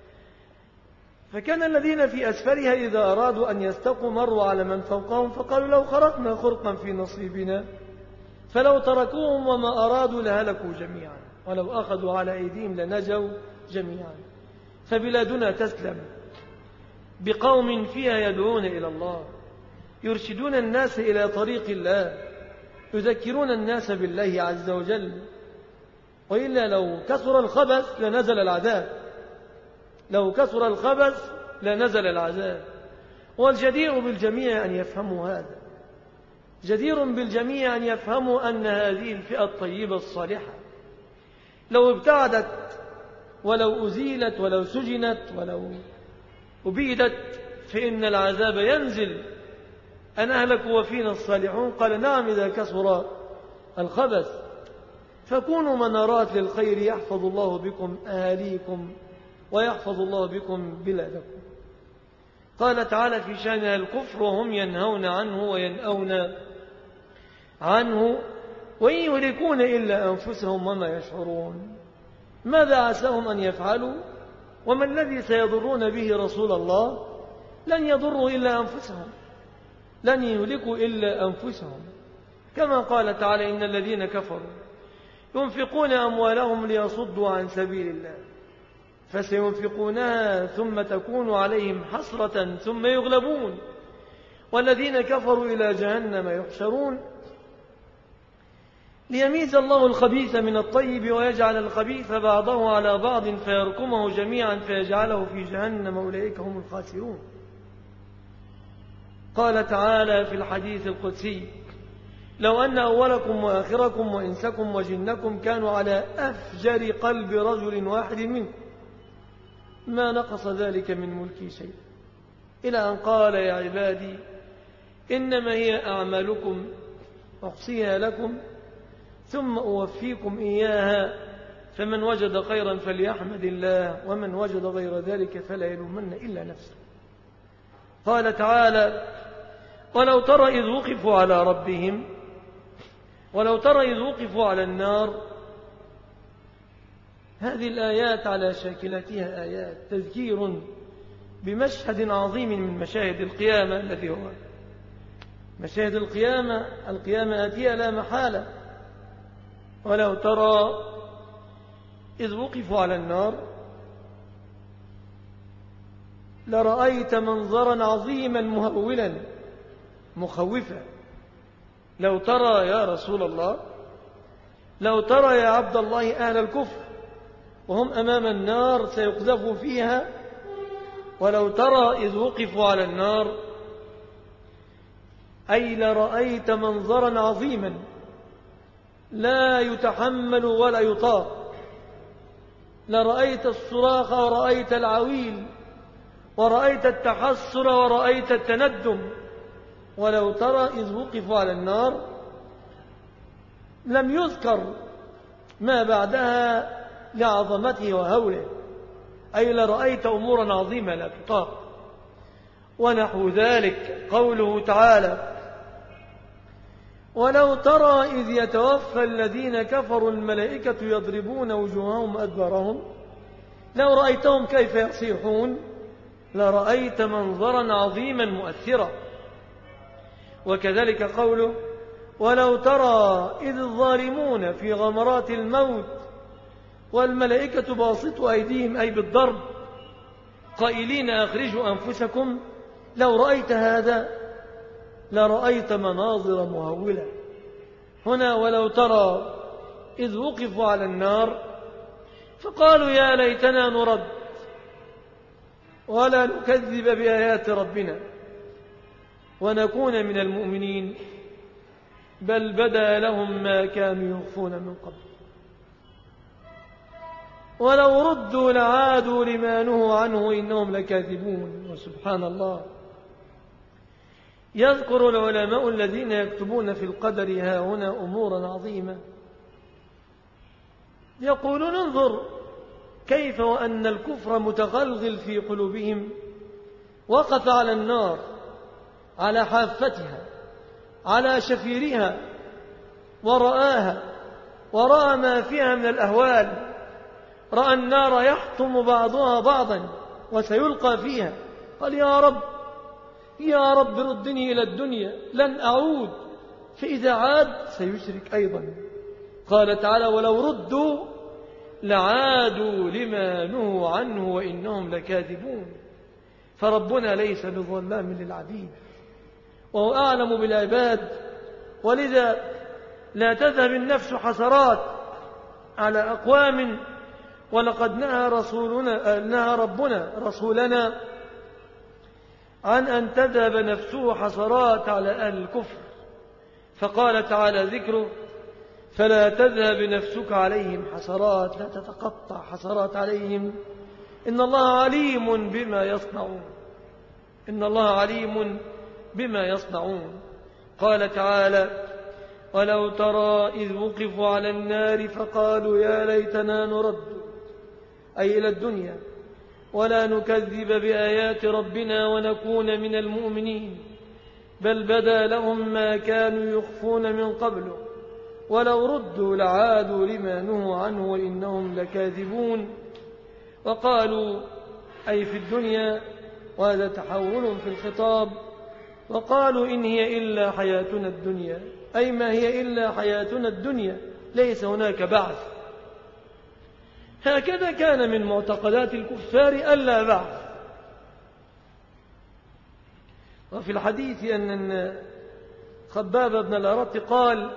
فكان الذين في أسفلها إذا أرادوا أن يستقوا مروا على من فوقهم فقالوا: لو خرقنا خرقا في نصيبنا، فلو تركوهم وما أرادوا لهلكوا جميعا، ولو أخذوا على أيديهم لنجوا جميعا. فبلادنا تسلم بقوم فيها يدعون إلى الله، يرشدون الناس إلى طريق الله، يذكرون الناس بالله عز وجل. وإلا لو كثر الخبث لنزل العذاب، لو كثر الخبث لنزل العذاب. والجدير بالجميع أن يفهموا هذا، جدير بالجميع أن يفهموا أن هذه الفئة الطيبة الصالحة لو ابتعدت ولو أزيلت ولو سجنت ولو أبيدت فإن العذاب ينزل. أن أهلكوا وفينا الصالحون؟ قال: نعم، إذا كثر الخبث. فكونوا منارات للخير يحفظ الله بكم أهاليكم ويحفظ الله بكم بلادكم. قال تعالى في شأن الكفر: وهم ينهون عنه وينأون عنه وإن يهلكون إلا أنفسهم وما يشعرون. ماذا عساهم أن يفعلوا؟ وما الذي سيضرون به رسول الله؟ لن يضروا إلا أنفسهم، لن يهلكوا إلا أنفسهم. كما قال تعالى: إن الذين كفروا ينفقون أموالهم ليصدوا عن سبيل الله فسينفقونها ثم تكون عليهم حسرة ثم يغلبون والذين كفروا إلى جهنم يحشرون ليميز الله الخبيث من الطيب ويجعل الخبيث بعضه على بعض فيركمه جميعا فيجعله في جهنم أولئك هم الخاسرون. قال تعالى في الحديث القدسي: لو أن أولكم وآخركم وإنسكم وجنكم كانوا على أفجر قلب رجل واحد منكم ما نقص ذلك من ملكي شيء، إلى أن قال: يا عبادي إنما هي أعمالكم أحصيها لكم ثم أوفيكم إياها فمن وجد خيرا فليحمد الله ومن وجد غير ذلك فلا يلومن إلا نفسه. قال تعالى: ولو ترى إذ وقفوا على ربهم ولو ترى إذ وقفوا على النار. هذه الآيات على شاكلتها آيات تذكير بمشهد عظيم من مشاهد القيامة الذي هو مشاهد القيامة. القيامة آتية لا محالة. ولو ترى إذ وقفوا على النار لرأيت منظرا عظيما مهولا مخوفا. لو ترى يا رسول الله، لو ترى يا عبد الله أهل الكفر وهم أمام النار سيقذفوا فيها، ولو ترى إذ وقفوا على النار أي لرأيت منظرا عظيما لا يتحمل ولا يطاق. لرأيت الصراخ ورأيت العويل ورأيت التحسر ورأيت التندم ولو ترى إذ وقفوا على النار لم يذكر ما بعدها لعظمته وهوله، أي لرأيت أمورا عظيمة لا تطاق. ونحو ذلك قوله تعالى: ولو ترى إذ يتوفى الذين كفروا الملائكة يضربون وجوههم أدبارهم لو رأيتهم كيف يصيحون لرأيت منظرا عظيما مؤثرا. وكذلك قوله: ولو ترى إذ الظالمون في غمرات الموت والملائكة باسطوا أيديهم أي بالضرب قائلين أخرجوا أنفسكم لو رأيت هذا لرأيت مناظر مهولة. هنا ولو ترى إذ وقفوا على النار فقالوا يا ليتنا نرد ولا نكذب بآيات ربنا ونكون من المؤمنين بل بدا لهم ما كانوا يخفون من قبل ولو ردوا لعادوا لما نهوا عنه إنهم لكاذبون. وسبحان الله، يذكر العلماء الذين يكتبون في القدر ها هنا أمورا عظيمة، يقولون انظر كيف وأن الكفر متغلغل في قلوبهم وقف على النار على حافتها على شفيرها ورآها ورأى ما فيها من الأهوال، رأى النار يحطم بعضها بعضا وسيلقى فيها، قال يا رب ردني إلى الدنيا لن أعود، فإذا عاد سيشرك أيضا. قال تعالى: ولو ردوا لعادوا لما نهوا عنه وإنهم لكاذبون. فربنا ليس بظلام للعبيد وهو أعلم بالعباد، ولذا لا تذهب النفس حسرات على أقوام، ولقد نهى ربنا رسولنا عن أن تذهب نفسه حسرات على أهل الكفر، فقال تعالى ذكره: فلا تذهب نفسك عليهم حسرات، لا تتقطع حسرات عليهم، إن الله عليم بما يصنعون، إن الله عليم بما يصنعون. قال تعالى: ولو ترى إذ وقفوا على النار فقالوا يا ليتنا نرد أي إلى الدنيا ولا نكذب بآيات ربنا ونكون من المؤمنين بل بدا لهم ما كانوا يخفون من قبل ولو ردوا لعادوا لما نهوا عنه وإنهم لكاذبون. وقالوا أي في الدنيا، وهذا تحول في الخطاب، وقالوا إن هي إلا حياتنا الدنيا، أي ما هي إلا حياتنا الدنيا ليس هناك بعث. هكذا كان من معتقدات الكفار ألا بعث. وفي الحديث أن خباب بن الأرط قال: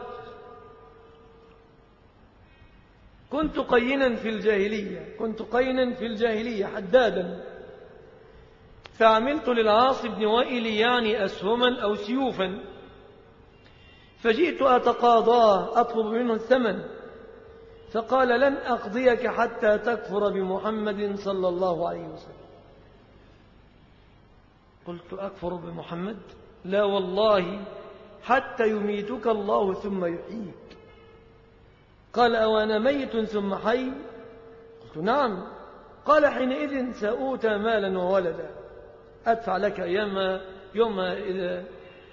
كنت قينا في الجاهلية حدادا، فعملت للعاص بن وائل يعني أسهما أو سيوفا، فجئت أتقاضاه أطلب منه الثمن، فقال: لن أقضيك حتى تكفر بمحمد صلى الله عليه وسلم. قلت: أكفر بمحمد؟ لا والله حتى يميتك الله ثم يحييك. قال: أوانا ميت ثم حي؟ قلت: نعم. قال: حينئذ سأوتى مالا وولدا أدفع لك يوم إذا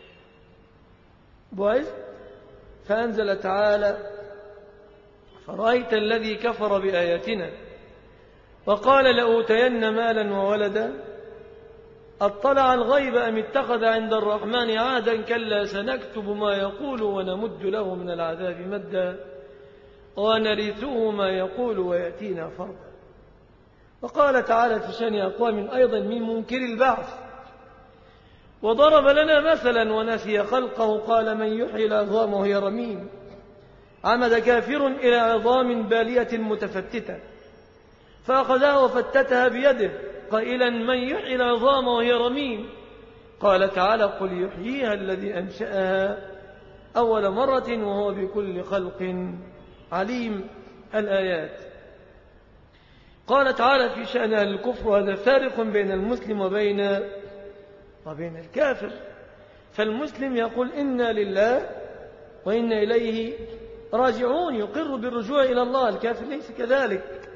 بعثت. فأنزل تعالى: فرأيت الذي كفر بآياتنا وقال لأوتين مالا وولدا أطلع الغيب أم اتخذ عند الرحمن عهدا كلا سنكتب ما يقول ونمد له من العذاب مدا ونرثه ما يقول ويأتينا فردا. وقال تعالى في شأن أقوام أيضا من منكر البعث: وضرب لنا مثلا ونسي خلقه قال من يحيي العظام وهي رميم. عمد كافر إلى عظام بالية متفتتة فأخذها وفتتها بيده قائلا من يحيي العظام وهي رميم. قال تعالى: قل يحييها الذي أنشأها أول مرة وهو بكل خلق عليم. الآيات. قال تعالى في شأن الكفر: هذا فارق بين المسلم وبين الكافر. فالمسلم يقول إنا لله وإنا إليه راجعون، يقر بالرجوع إلى الله. الكافر ليس كذلك.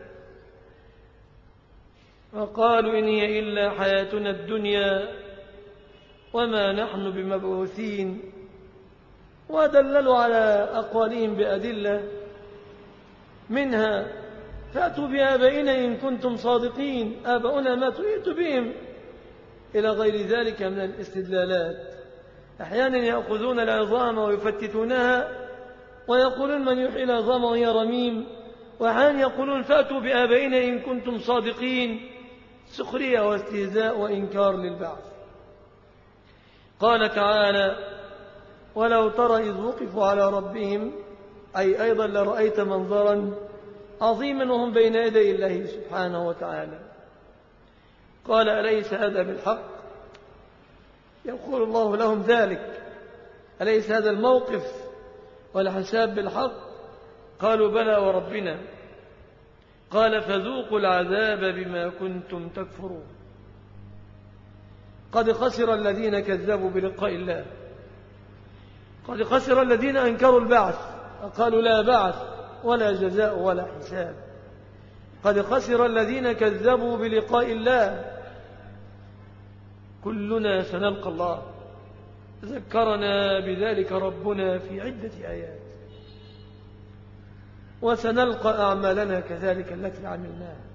وقالوا إن هي إلا حياتنا الدنيا وما نحن بمبعوثين، ودللوا على أقوالهم بأدلة منها فأتوا بآبائنا إن كنتم صادقين، آباؤنا ما تؤيت بهم، إلى غير ذلك من الاستدلالات. أحيانا يأخذون العظام ويفتتونها ويقولون من يحيي العظام وهي رميم، وأحيانا يقولون فأتوا بآبائنا إن كنتم صادقين، سخرية واستهزاء وإنكار للبعث. قال تعالى ولو ترى إذ وقفوا على ربهم، أي أيضا لرأيت منظرا عظيما وهم بين يدي الله سبحانه وتعالى. قال أليس هذا بالحق؟ يقول الله لهم ذلك، أليس هذا الموقف والحساب بالحق؟ قالوا بلى وربنا. قال فذوقوا العذاب بما كنتم تكفرون. قد خسر الذين كذبوا بلقاء الله، قد خسر الذين أنكروا البعث وقالوا لا بعث ولا جزاء ولا حساب. قد خسر الذين كذبوا بلقاء الله. كلنا سنلقى الله، ذكرنا بذلك ربنا في عدة آيات. وسنلقى أعمالنا كذلك التي عملناها.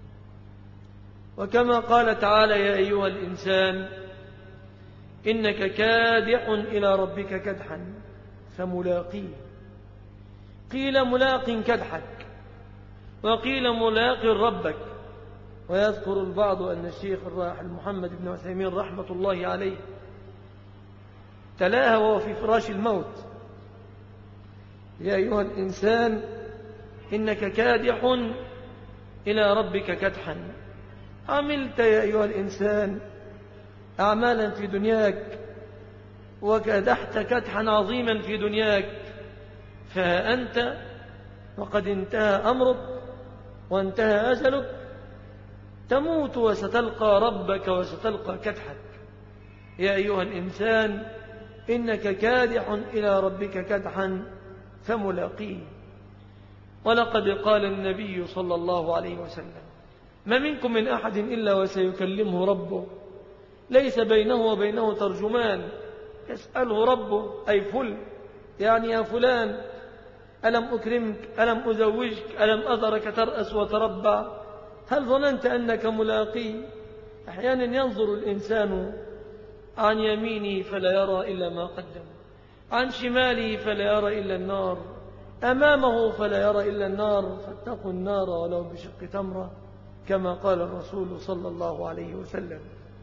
وكما قال تعالى يا أيها الإنسان إنك كادح إلى ربك كدحا فملاقيه. قيل ملاق كدحك، وقيل ملاق ربك. ويذكر البعض أن الشيخ الراحل محمد بن عثيمين رحمة الله عليه تلاها وهو في فراش الموت يا أيها الإنسان إنك كادح إلى ربك كدحا. عملت يا أيها الإنسان أعمالا في دنياك وكدحت كدحا عظيما في دنياك، فها أنت وقد انتهى أمرك وانتهى أجلك، تموت وستلقى ربك وستلقى كدحك. يا أيها الإنسان إنك كادح إلى ربك كدحا فملاقيه. ولقد قال النبي صلى الله عليه وسلم ما منكم من أحد إلا وسيكلمه ربه، ليس بينه وبينه ترجمان، يسأله ربه أي فل، يعني يا فلان ألم أكرمك، ألم أزوجك، ألم أذرك ترأس وتربع، هل ظننت أنك ملاقي؟ أحيانا ينظر الإنسان عن يمينه فلا يرى إلا ما قدم، عن شماله فلا يرى إلا النار، أمامه فلا يرى إلا النار، فاتقوا النار ولو بشق تمرة، كما قال الرسول صلى الله عليه وسلم.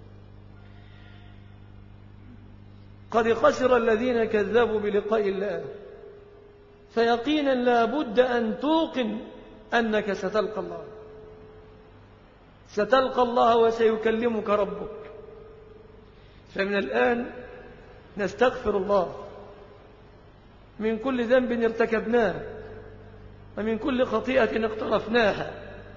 قد خسر الذين كذبوا بلقاء الله. فيقينا لا بد أن توقن أنك ستلقى الله، ستلقى الله وسيكلمك ربك. فمن الآن نستغفر الله من كل ذنب ارتكبناه ومن كل خطيئة اقترفناها،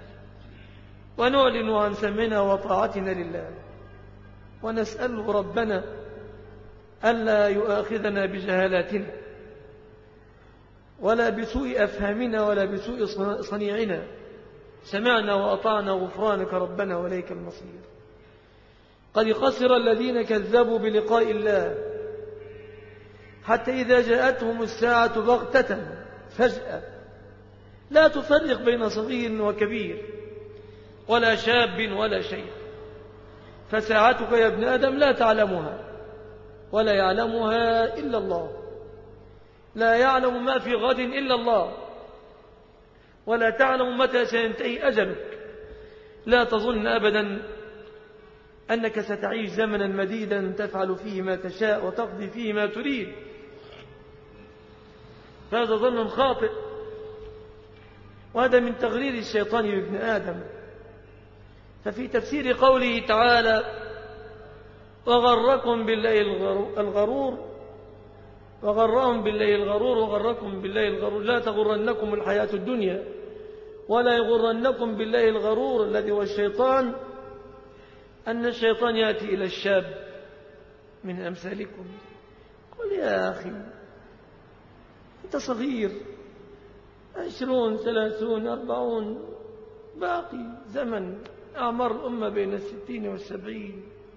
ونعلن عن سمعنا وطاعتنا لله، ونسأل ربنا ألا يؤاخذنا بجهالاتنا ولا بسوء أفهامنا ولا بسوء صنيعنا. سمعنا وأطعنا غفرانك ربنا وإليك المصير. قد خسر الذين كذبوا بلقاء الله حتى إذا جاءتهم الساعة بغتة فجأة لا تفرق بين صغير وكبير ولا شاب ولا شيخ، فساعتك يا ابن آدم لا تعلمها ولا يعلمها إلا الله، لا يعلم ما في غد إلا الله، ولا تعلم متى سينتهي أجلك. لا تظن أبدا أنك ستعيش زمنا مديدا تفعل فيه ما تشاء وتقضي فيه ما تريد، فهذا ظن خاطئ، وهذا من تغرير الشيطان لابن آدم. ففي تفسير قوله تعالى وغركم بالله الغرور، وغرهم بالله الغرور وغركم بالله الغرور، لا تغرنكم الحياة الدنيا ولا يغرنكم بالله الغرور الذي هو الشيطان، أن الشيطان يأتي إلى الشاب من أمثالكم قل يا أخي أنت صغير، 20 30 40، باقي زمن، أعمار الأمة بين 60 و70،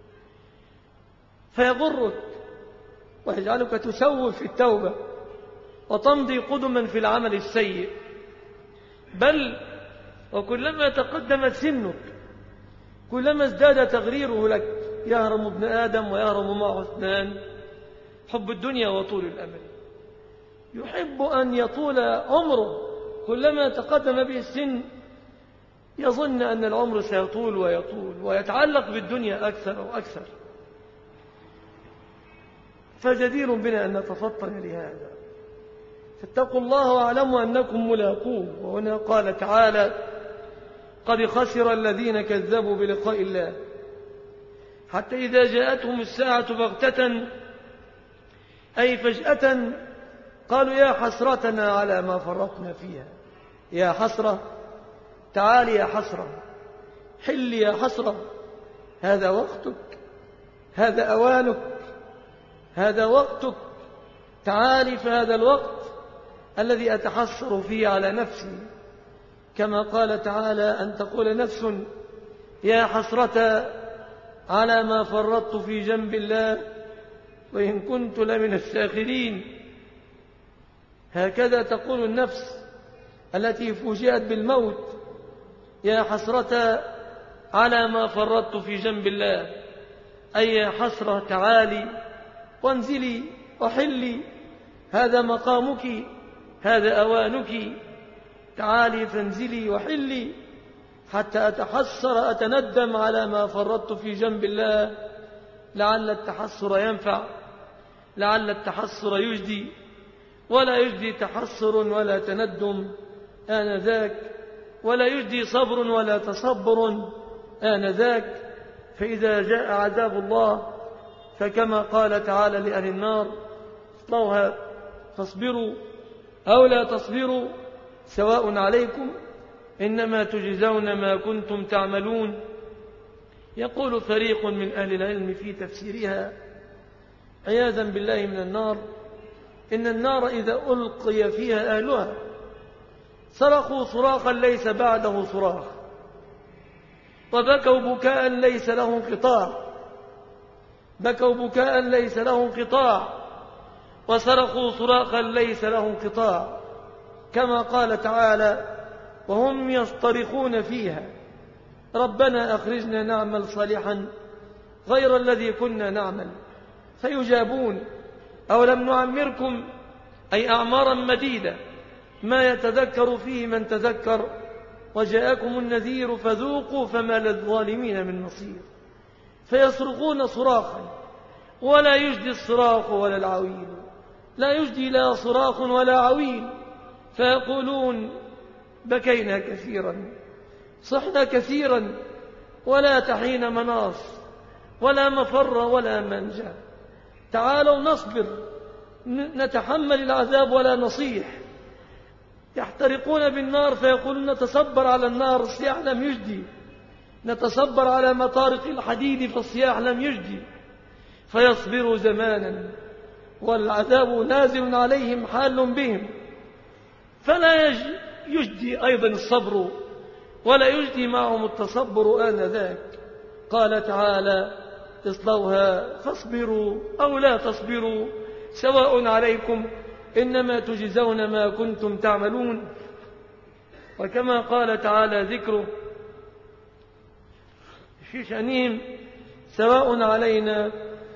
فيضرك ويجعلك تسوف في التوبة وتمضي قدما في العمل السيء. بل وكلما تقدمت سنك كلما ازداد تغريره لك. يهرم ابن آدم ويهرم معه اثنان: حب الدنيا وطول الأمل. يحب أن يطول عمره، كلما تقدم به السن يظن أن العمر سيطول ويطول ويتعلق بالدنيا أكثر وأكثر. فجدير بنا أن نتفطن لهذا. فاتقوا الله واعلموا أنكم ملاقوه. وهنا قال تعالى: قد خسر الذين كذبوا بلقاء الله حتى إذا جاءتهم الساعة بغتة، أي فجأة، قالوا يا حسرتنا على ما فرطنا فيها. يا حسرة، تعالي يا حسرة، حل يا حسرة، هذا وقتك، هذا أوانك، هذا وقتك، تعالي في هذا الوقت الذي أتحسر فيه على نفسي، كما قال تعالى: أن تقول نفس يا حسرة على ما فرطت في جنب الله وإن كنت لمن الساخرين. هكذا تقول النفس التي فوجئت بالموت: يا حسرة على ما فرطت في جنب الله، أي يا حسرة تعالي وانزلي وحلي، هذا مقامك، هذا أوانك، تعالي فانزلي وحلي حتى أتحسر أتندم على ما فرطت في جنب الله. لعل التحسر ينفع، لعل التحسر يجدي، ولا يجدي تحسر ولا تندم آنذاك، ولا يجدي صبر ولا تصبر آنذاك. فإذا جاء عذاب الله فكما قال تعالى لأهل النار: اصلوها فاصبروا أو لا تصبروا سواء عليكم إنما تجزون ما كنتم تعملون. يقول فريق من أهل العلم في تفسيرها عياذا بالله من النار: إن النار إذا ألقي فيها أهلها صرخوا صراخا ليس بعده صراخ، وبكوا بكاء ليس له انقطاع، بكوا بكاء ليس له انقطاع، وصرخوا صراخا ليس له انقطاع، كما قال تعالى: وهم يصطرخون فيها ربنا أخرجنا نعمل صالحا غير الذي كنا نعمل، فيجابون: أولم نعمركم، أي أعمارا مديدة، ما يتذكر فيه من تذكر، وجاءكم النذير فذوقوا فما للظالمين من نصير. فيصرخون صراخا ولا يجدي الصراخ ولا العويل، لا يجدي لا صراخ ولا عويل. فيقولون: بكينا كثيرا، صحنا كثيرا، ولا تحين مناص ولا مفر ولا منجا، تعالوا نصبر نتحمل العذاب ولا نصيح. يحترقون بالنار فيقولون: نتصبر على النار، الصياح لم يجدي، نتصبر على مطارق الحديد فالصياح لم يجدي. فيصبروا زمانا والعذاب نازل عليهم حال بهم، فلا يجدي أيضا الصبر ولا يجدي معهم التصبر آنذاك. قال تعالى: اصلوها فاصبروا أو لا تصبروا سواء عليكم إنما تجزون ما كنتم تعملون. وكما قال تعالى ذكره في شأنهم: سواء علينا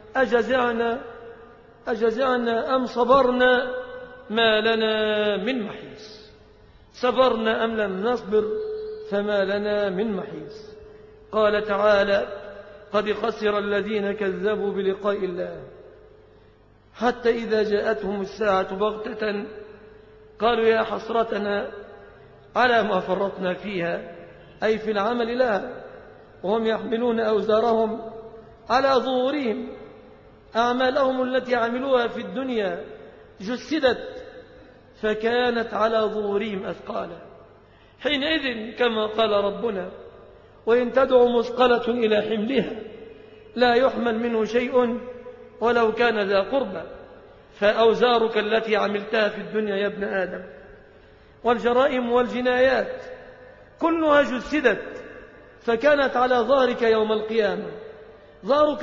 أجزعنا أم صبرنا ما لنا من محيص. صبرنا أم لم نصبر فما لنا من محيص. قال تعالى: قد خسر الذين كذبوا بلقاء الله حتى إذا جاءتهم الساعة بغتة قالوا يا حسرتنا على ما فرطنا فيها، أي في العمل لها، وهم يحملون أوزارهم على ظهورهم. أعمالهم التي عملوها في الدنيا جسدت فكانت على ظهورهم أثقالا. حينئذ كما قال ربنا: وإن تدعو مثقلة إلى حملها لا يحمل منه شيء ولو كان ذا قربى. فأوزارك التي عملتها في الدنيا يا ابن آدم والجرائم والجنايات كلها جسدت فكانت على ظهرك يوم القيامة. ظهرك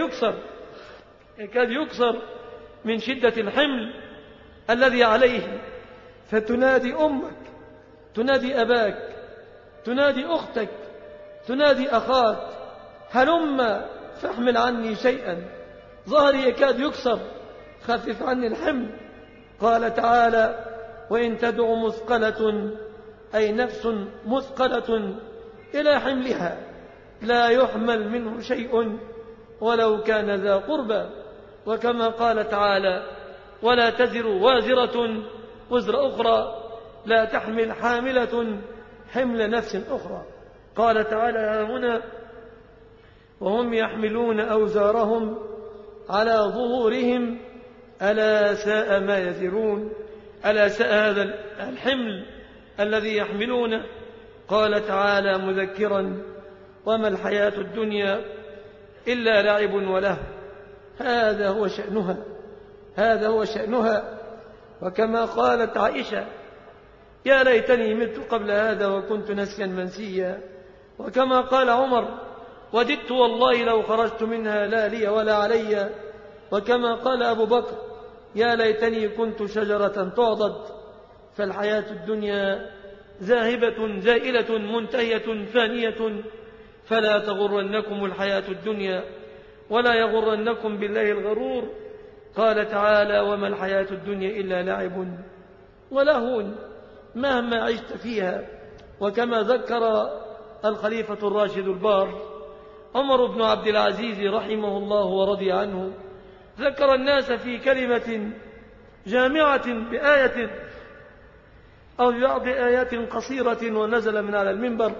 يكاد يكسر من شدة الحمل الذي عليه، فتنادي أمك، تنادي أباك، تنادي أختك، تنادي أخاك: هلم فاحمل عني شيئا، ظهري يكاد يكسر، خفف عني الحمل. قال تعالى: وإن تدع مثقلة أي نفس مثقلة إلى حملها لا يحمل منه شيء ولو كان ذا قربى. وكما قال تعالى: ولا تزر وازرة وزر أخرى، لا تحمل حاملة حمل نفس أخرى. قال تعالى هنا: وهم يحملون أوزارهم على ظهورهم ألا ساء ما يزرون. ألا ساء هذا الحمل الذي يحملونه. قال تعالى مذكرا: وما الحياة الدنيا إلا لعب وله. هذا هو شأنها. وكما قالت عائشة: يا ليتني مت قبل هذا وكنت نسيا منسيا. وكما قال عمر: وددت والله لو خرجت منها لا لي ولا علي. وكما قال أبو بكر: يا ليتني كنت شجرة تعضد. فالحياة الدنيا ذاهبة زائلة منتهية فانية، فلا تغرنكم الحياة الدنيا ولا يغرنكم بالله الغرور. قال تعالى: وما الحياة الدنيا إلا لعب ولهو مهما عشت فيها. وكما ذكر الخليفة الراشد البار عمر بن عبد العزيز رحمه الله ورضي عنه، ذكر الناس في كلمة جامعة بآية أو بعض آيات قصيرة ونزل من على المنبر،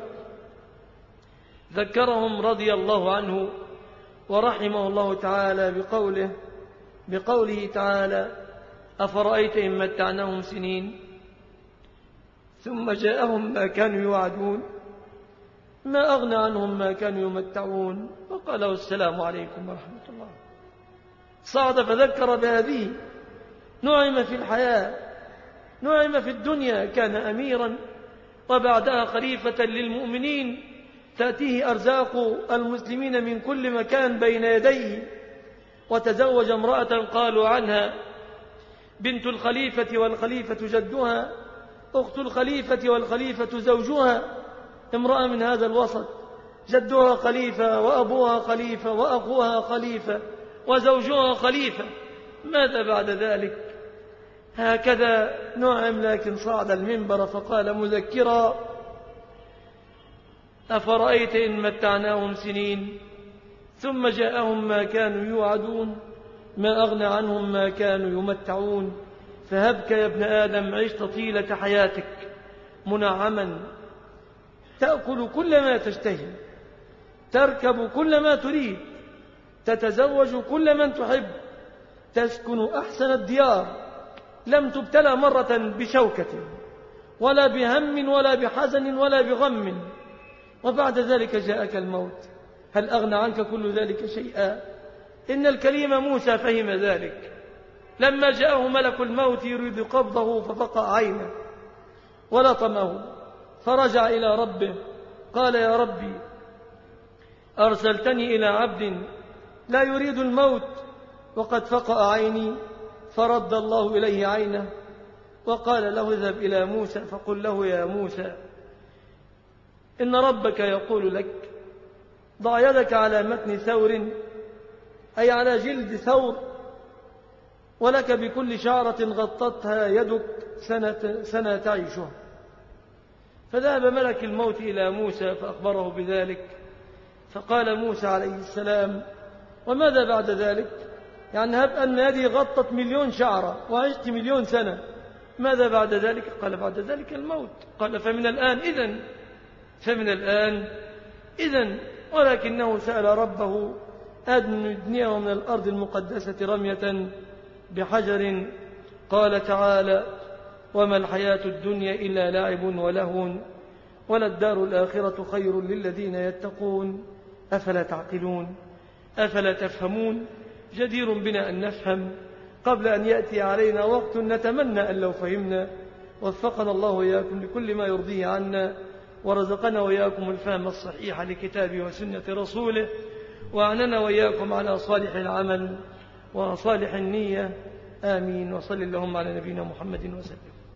ذكرهم رضي الله عنه ورحمه الله تعالى بقوله تعالى: أفرأيت إن متعناهم سنين ثم جاءهم ما كانوا يوعدون ما أغنى عنهم ما كانوا يمتعون وقالوا السلام عليكم ورحمة الله. صعد فذكر بهذه: نعم في الحياة، نعم في الدنيا، كان أميرا وبعدها خليفة للمؤمنين، تأتيه أرزاق المسلمين من كل مكان بين يديه، وتزوج امرأة قالوا عنها بنت الخليفة والخليفة جدها، أخت الخليفة والخليفة زوجها، امرأة من هذا الوسط، جدها خليفة وأبوها خليفة وأخوها خليفة وزوجها خليفة. ماذا بعد ذلك؟ هكذا نعم. لكن صعد المنبر فقال مذكرا: أفرأيت إن متعناهم سنين ثم جاءهم ما كانوا يوعدون ما أغنى عنهم ما كانوا يمتعون. فهبك يا ابن آدم عشت طيلة حياتك منعما، تأكل كل ما تشتهي، تركب كل ما تريد، تتزوج كل من تحب، تسكن أحسن الديار، لم تبتلى مرة بشوكة ولا بهم ولا بحزن ولا بغم، وبعد ذلك جاءك الموت. هل أغنى عنك كل ذلك شيئا؟ إن الكريم موسى فهم ذلك لما جاءه ملك الموت يريد قبضه، ففقع عينه ولطمه، فرجع إلى ربه قال: يا ربي، أرسلتني إلى عبد لا يريد الموت وقد فقع عيني. فرد الله إليه عينه وقال له: اذهب إلى موسى فقل له: يا موسى، إن ربك يقول لك: ضع يدك على متن ثور، أي على جلد ثور، ولك بكل شعرة غطتها يدك سنة تعيشها. فذهب ملك الموت إلى موسى فأخبره بذلك، فقال موسى عليه السلام: وماذا بعد ذلك؟ يعني هب أن يدي غطت 1,000,000 شعرة وعشت 1,000,000 سنة، ماذا بعد ذلك؟ قال: بعد ذلك الموت. قال: فمن الآن إذن. ولكنه سأل ربه أن يدنيه من الأرض المقدسة رمية بحجر. قال تعالى: وما الحياة الدنيا إلا لعب ولهو وللدار الآخرة خير للذين يتقون أفلا تعقلون؟ أفلا تفهمون؟ جدير بنا أن نفهم قبل أن يأتي علينا وقت نتمنى أن لو فهمنا. وفقنا الله وإياكم لكل ما يرضيه عنا، ورزقنا وإياكم الفهم الصحيح لكتابه وسنة رسوله، وأعننا وإياكم على صالح العمل وصالح النية. آمين. وصل اللهم على نبينا محمد وسلم.